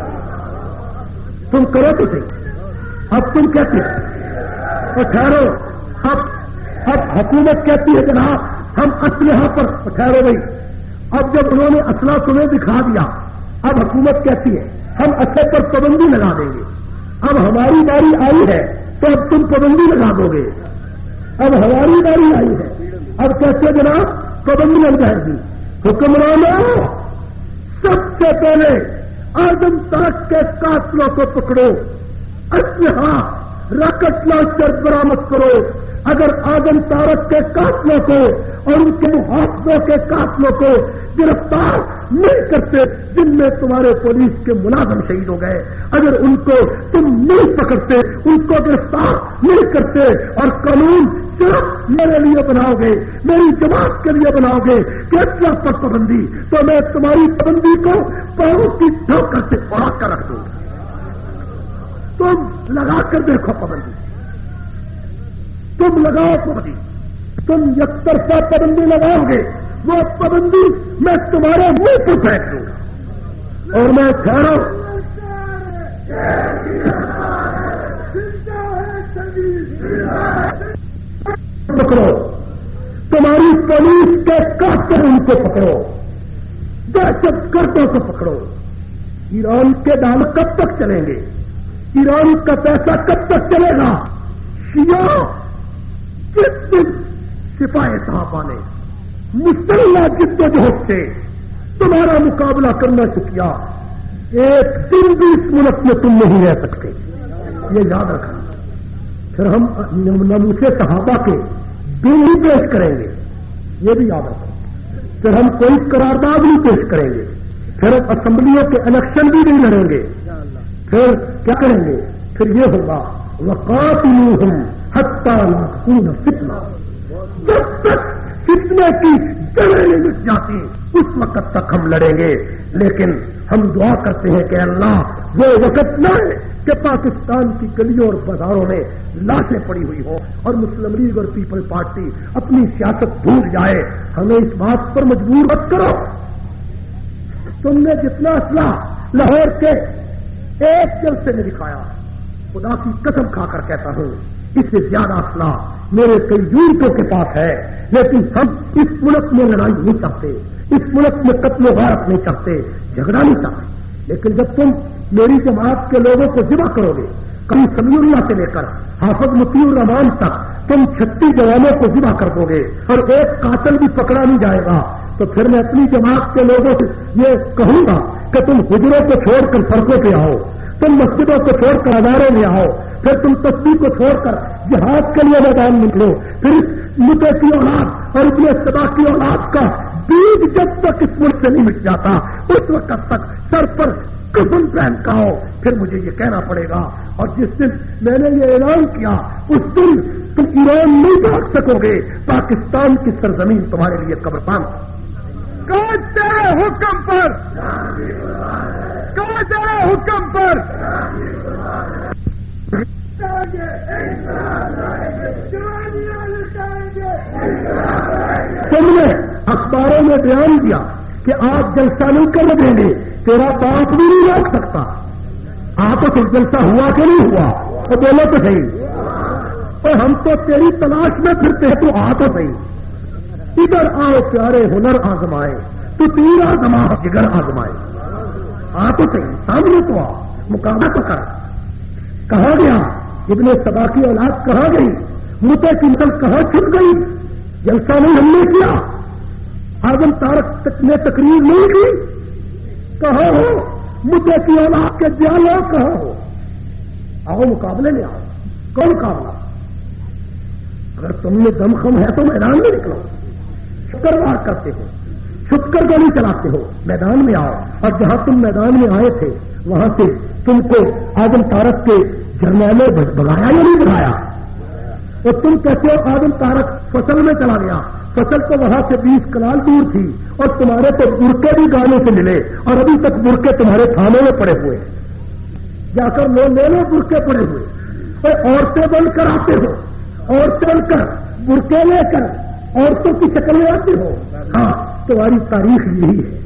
تم کرو تو صحیح. اب تم کہتے اور ٹھہرو. اب حکومت کہتی ہے جناب ہم اسلحہ پر ٹھہرو بھائی. اب جب انہوں نے اسلحہ تمہیں دکھا دیا اب حکومت کہتی ہے ہم اسلحے پر پابندی لگا دیں گے. اب ہماری باری آئی ہے تو اب تم پابندی لگا دو گے. اب ہماری باری آئی ہے اب کیسے جناب پابندی لگ جائے گی. حکمرانوں سب سے پہلے اعظم تارک کے قاتلوں کو پکڑو. اسلحہ راکٹ لانچر برآمد کرو. اگر اعظم تارک کے قاتلوں کو اور ان کے محافظوں کے قاتلوں کو گرفتار نہیں کرتے جن میں تمہارے پولیس کے ملازم شہید ہو گئے, اگر ان کو تم نہیں پکڑتے ان کو گرفتار نہیں کرتے اور قانون صرف میرے لیے بناؤ گے میری جماعت کے لیے بناؤ گے کہ اسلحہ پر پابندی تو میں تمہاری پابندی کو پاؤں کی ٹھوکر سے پڑا کر رکھ دوں. تم لگا کر دیکھو پابندی. تم لگاؤ پابندی. تم یک طرفہ پابندی لگاؤ گے وہ پابندی میں تمہارے منہ پر پھینک دوں گا. اور میں ٹھہرا پکڑو تمہاری پولیس کے قاتل ان کو پکڑو. دہشت گردوں کو پکڑو. ایران کے دام کب تک چلیں گے؟ ایران کا پیسہ کب تک چلے گا؟ شیعہ جس دن سپاہی صحابہ نے مسلح جدوجہد سے تمہارا مقابلہ کرنا سکھیا ایک دن بھی اس ملک میں تم نہیں رہ سکتے. یہ یاد رکھنا. پھر ہم ناموس صحابہ کے بل ہی پیش کریں گے یہ بھی یاد رکھنا. پھر ہم کوئی قرارداد نہیں پیش کریں گے. پھر ہم اسمبلیوں کے الیکشن بھی نہیں لڑیں گے. پھر کیا کریں گے؟ پھر یہ ہوگا وقاتلوہم حتی لا تکون فتنہ. جب تک فتنے کی جڑیں نہیں مٹ جاتی اس وقت تک ہم لڑیں گے. لیکن ہم دعا کرتے ہیں کہ اللہ وہ وقت نہ ہے کہ پاکستان کی گلیوں اور بازاروں میں لاشیں پڑی ہوئی ہوں اور مسلم لیگ اور پیپل پارٹی اپنی سیاست بھول جائے. ہمیں اس بات پر مجبور مت کرو. تم نے جتنا اسلحہ لاہور کے ایک جلسے میں دکھایا خدا کی قسم کھا کر کہتا ہوں اس سے زیادہ اسلحہ میرے کئی یونٹوں کے پاس ہے. لیکن ہم اس ملک میں لڑائی نہیں چاہتے. اس ملک میں قتل و غارت نہیں چاہتے. جھگڑا نہیں چاہتے. لیکن جب تم میری جماعت کے لوگوں کو ذبح کرو گے کبھی سمیع اللہ سے لے کر حافظ مطیع الرحمان تک تم 36 جوانوں کو ذبح کر دو گے اور ایک قاتل بھی پکڑا نہیں جائے گا تو پھر میں اپنی جماعت کے لوگوں سے یہ کہوں گا کہ تم حجروں کو چھوڑ کر سڑکوں پہ آؤ. تم مسجدوں کو چھوڑ کر اداروں میں آؤ. پھر تم تسبیح کو چھوڑ کر جہاد کے لیے میدان نکلو. پھر اس مدعے کی اولاد اور ابن سبا کی اولاد کا بیج جب تک اس ملک سے نہیں مٹ جاتا اس وقت تک سر پر کفن پہن کا ہو. پھر مجھے یہ کہنا پڑے گا اور جس دن میں نے یہ اعلان کیا اس دن تم ایران نہیں بھاگ سکو گے. پاکستان کی سرزمین تمہارے لیے قبرستان. کون تیرے حکم پر کون تیرے حکم پر تم نے اخباروں میں بیان دیا کہ آپ جلسہ نہیں کرنے دیں گے. تیرا باپ بھی نہیں روک سکتا. آپ تو جلسہ ہوا کہ نہیں ہوا تو بولو تو صحیح. اور ہم تو تیری تلاش میں پھرتے ہیں تو آ تو صحیح. ادھر آؤ پیارے ہنر آزمائے تو تیر آزما جگر آزمائے. آ تو صحیح سامنے تو آ مقابلہ تو کر. کہاں گیا ابن سبا کی اولاد کہاں گئی؟ متے کی نسل کہاں چھپ گئی؟ جلسہ نہیں ہم نے کیا. اعظم تارک نے تقریر نہیں کی. کہاں ہو متے کی اولاد کے جالو کہاں ہو؟ آؤ مقابلے میں آؤ. کون مقابلہ؟ اگر تم نے دم خم ہے تو میدان میں نکلو. شکر وار کرتے ہو چھپ کر گولی چلاتے ہو میدان میں آؤ. اور جہاں تم میدان میں آئے تھے وہاں سے تم کو اعظم تارک کے جرنیلوں بگایا یا نہیں بگایا؟ اور تم کہتے ہو اعظم تارک فصل میں چلا گیا. فصل تو وہاں سے 20 کنال دور تھی اور تمہارے تو برقے بھی گانے سے ملے اور ابھی تک برقے تمہارے تھانوں میں پڑے ہوئے. جا کر لے لو برقے پڑے ہوئے. اور عورتیں بن کر آتے ہو. عورتیں بن کر برقے لے کر عورتوں کی شکل میں آتے ہو. ہاں تمہاری تاریخ یہی ہے.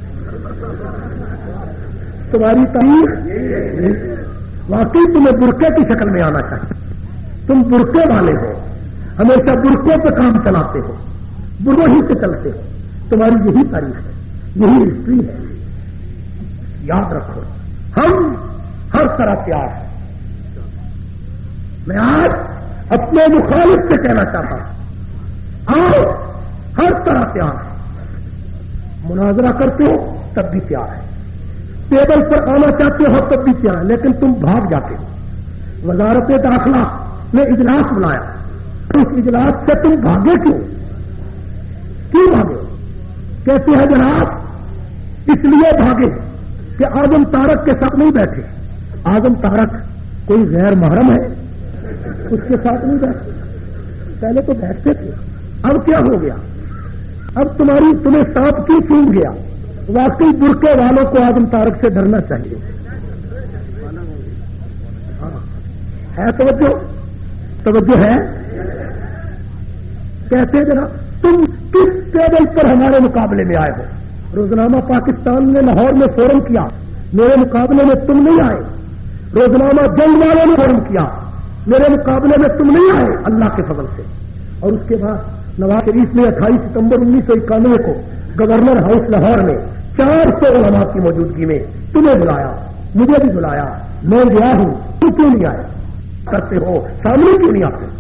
تمہاری تاریخ واقعی تمہیں برقعے کی شکل میں آنا چاہیے. تم برقعے والے ہو, ہمیشہ برقعوں پہ کام چلاتے ہو, برقعوں ہی سے چلتے ہو. تمہاری یہی تاریخ ہے, یہی ہسٹری ہے. یاد رکھو ہم ہر طرح تیار ہیں. میں آج اپنے مخالف سے کہنا چاہتا ہوں آؤ ہر طرح تیار ہے. مناظرہ کرتے ہو تب بھی تیار ہے. ٹیبل پر آنا چاہتے ہو تب بھی تیار ہے, لیکن تم بھاگ جاتے ہو. وزارت داخلہ نے اجلاس بلایا, اس اجلاس سے تم بھاگے کیوں بھاگے؟ کہتے ہیں جناب اس لیے بھاگے کہ اعظم تارک کے ساتھ نہیں بیٹھے. اعظم تارک کوئی غیر محرم ہے, اس کے ساتھ نہیں بیٹھتے. پہلے تو بیٹھتے تھے, اب کیا ہو گیا؟ اب تمہیں سانپ کیوں سونگ گیا؟ واقعی برقعے والوں کو اعظم تارک سے ڈرنا چاہیے. ہے توجہ ہے. کہتے جناب تم کس ٹیبل پر ہمارے مقابلے میں آئے ہو؟ روزنامہ پاکستان نے لاہور میں فورم کیا, میرے مقابلے میں تم نہیں آئے. روزنامہ جنگ والوں نے فورم کیا, میرے مقابلے میں تم نہیں آئے اللہ کے فضل سے. اور اس کے بعد نواز شریف نے 28 ستمبر 1991 کو گورنر ہاؤس لاہور میں 400 علماء کی موجودگی میں تمہیں بلایا, مجھے بھی بلایا. میں گیا ہوں, تم کیوں نہیں آئے؟ کرتے ہو سامنے کیوں نہیں آتے؟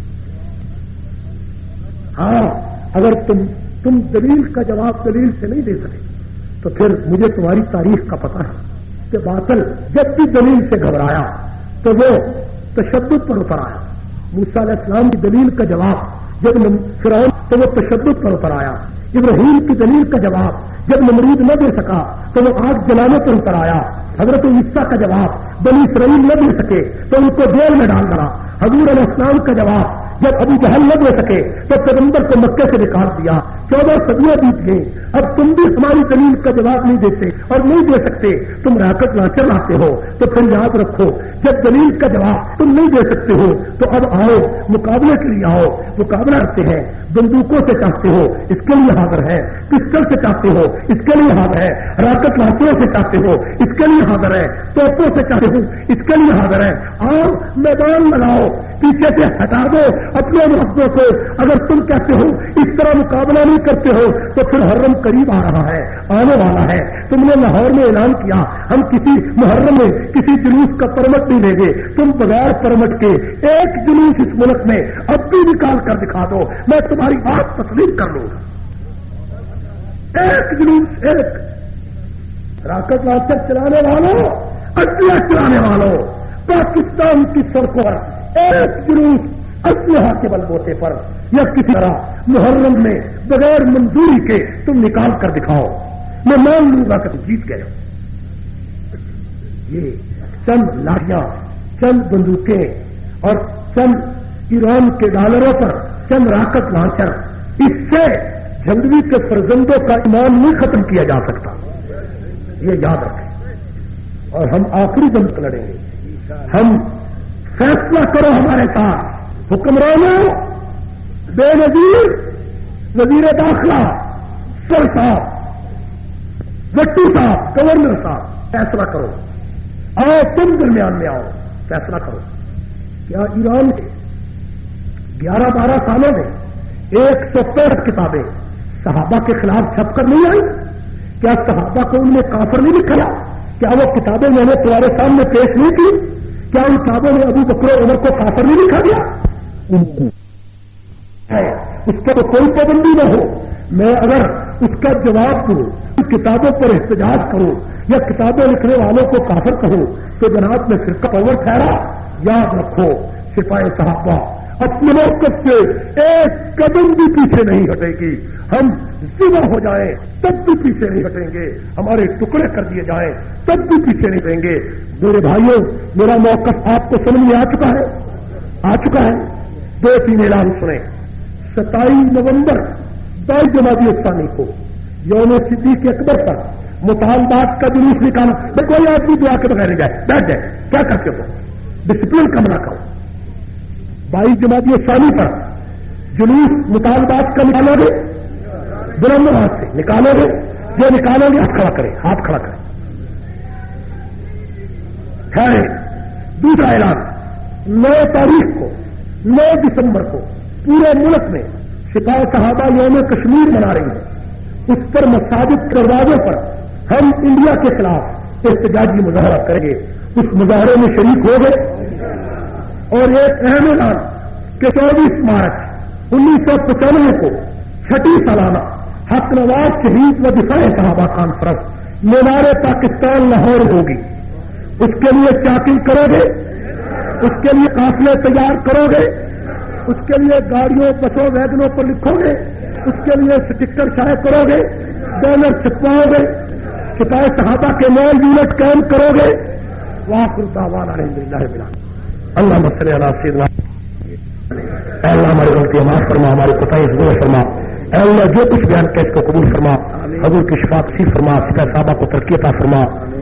ہاں اگر تم دلیل کا جواب دلیل سے نہیں دے سکے تو پھر مجھے تمہاری تاریخ کا پتہ ہے کہ باطل جب بھی دلیل سے گھبرایا تو وہ تشدد پر اتر آیا. موسیٰ علیہ السلام کی دلیل کا جواب جب فرعون تو وہ تشدد پر اتر آیا. ابراہیم کی دلیل کا جواب جب نمرود نہ دے سکا تو وہ آگ جلانے پر اتر آیا. حضرت عیسیٰ کا جواب بنی اسرائیل نہ دے سکے تو ان کو جیل میں ڈال ڈالا. حضور علیہ السلام کا جواب جب ابو جہل نہ دے سکے تو پیغمبر کو مکے سے نکال دیا. 14 صدیاں بیت گئی, اب تم بھی ہماری دلیل کا جواب نہیں دیتے اور نہیں دے سکتے. تم راکٹ لانچر لاتے ہو تو پھر یاد رکھو جب دلیل کا جواب تم نہیں دے سکتے ہو تو اب آؤ مقابلے کے لیے آؤ. مقابلہ کرتے ہیں. بندوقوں سے چاہتے ہو اس کے لیے حاضر ہے, پسٹل سے چاہتے ہو اس کے لیے حاضر ہے, راکٹ لانچروں سے چاہتے ہو اس کے لیے حاضر ہے, توپوں سے چاہتے ہو اس کے لیے حاضر ہے. آؤ میدان لگاؤ, پیچھے سے ہٹا دو اپنے محبتوں کو. اگر تم کہتے ہو اس طرح مقابلہ نہیں کرتے ہو تو پھر محرم قریب آ رہا ہے, آنے والا ہے. تم نے لاہور میں اعلان کیا ہم کسی محرم میں کسی جلوس کا پرمٹ نہیں لیں گے. تم بغیر پرمٹ کے ایک جلوس اس ملک میں اب بھی نکال کر دکھا دو, میں تمہاری بات تسلیم کر لوں گا. ایک جلوس, ایک راکٹ لانچر چلانے والوں, اسلحہ چلانے والوں, پاکستان کی سڑکوں پر ایک جلوس اسلحہ کے بلبوتے پر یا کسی طرح محرم میں بغیر منظوری کے تم نکال کر دکھاؤ, میں مان لوں گا کہ تم جیت گئے. یہ چند لاٹیاں, چند بندوقیں اور چند ایران کے ڈالروں پر چند راکٹ لانچر, اس سے جھنگوی کے فرزندوں کا ایمان نہیں ختم کیا جا سکتا. یہ یاد رکھیں. اور ہم آخری جنگ لڑیں گے. ہم فیصلہ کرو ہمارے ساتھ. حکمرانوں, بے نظیر وزیر داخلہ, سر صاحب, گٹو صاحب, گورنر صاحب, فیصلہ کرو. آؤ تم درمیان میں آؤ, فیصلہ کرو. کیا ایران کے 11-12 سالوں میں 165 کتابیں صحابہ کے خلاف چھپ کر نہیں آئی؟ کیا صحابہ کو ان میں کافر نہیں لکھا؟ کیا وہ کتابیں میں نے تمہارے سامنے پیش نہیں کی؟ کیا ان کتابوں میں ابو بکر و عمر کو کافر نہیں لکھا گیا؟ ان کو اس پر تو کوئی پابندی نہ ہو. میں اگر اس کا جواب دوں, کتابوں پر احتجاج کروں یا کتابیں لکھنے والوں کو کافر کہوں تو جناب میں فرقہ پرور ٹھہرا. یاد رکھو سپاہی صحابہ اپنے موقف سے ایک قدم بھی پیچھے نہیں ہٹے گی. ہم ذبح ہو جائیں تب بھی پیچھے نہیں ہٹیں گے, ہمارے ٹکڑے کر دیے جائیں تب بھی پیچھے نہیں ہٹیں گے. میرے بھائیوں, میرا موقف آپ کو سمجھ میں آ چکا ہے. 2-3 اعلان سنیں. 27 نومبر 22 جمادی الثانی کو یوم صدیق اکبر پر مطالبات کا جلوس نکالا. کوئی آدمی دعا کے بغیر نہیں جائے, بیٹھ جائے. کیا کرتے ہو؟ ڈسپلن کا منع کرو. 22 جمادی الثانی پر جلوس مطالبات کا نکالو گے بلند آواز سے نکالو گے، جو نکالو گے ہاتھ کھڑا کرے، ہاتھ کھڑا کرے. ہے دوسرا اعلان، 9 تاریخ کو 9 دسمبر کو پورے ملک میں شفاء صحابہ یوم کشمیر منا رہی ہے. اس پر مساجد کے دروازوں پر ہم انڈیا کے خلاف احتجاجی مظاہرہ کریں گے. اس مظاہرے میں شریک ہو گئے. اور ایک اہم اعلان کہ 24 مارچ 1995 کو 6ٹی سالانہ حق نواز شہید و دفاع صحابہ کانفرنس مینار پاکستان لاہور ہوگی. اس کے لیے چاکنگ کرو گے، اس کے لیے قافلے تیار کرو گے، اس کے لیے گاڑیوں بسوں ویگنوں پر لکھو گے، اس کے لیے سٹکر شائع کرو گے، بینر چھپواؤ گے، شفاء صحابہ کے 9 یونٹ قائم کرو گے. وآخر دعوانا الحمدللہ رب العالمین. اللہم صلی علی سیدنا. اے اللہ ہماری غلطیاں معاف فرما، ہماری کوتاہی سے دور فرما. اے اللہ جو کچھ بیان کیا اس کو قبول فرما، حضور کی شفاعت نصیب فرما، شفاء صحابہ کو ترقی عطا فرما.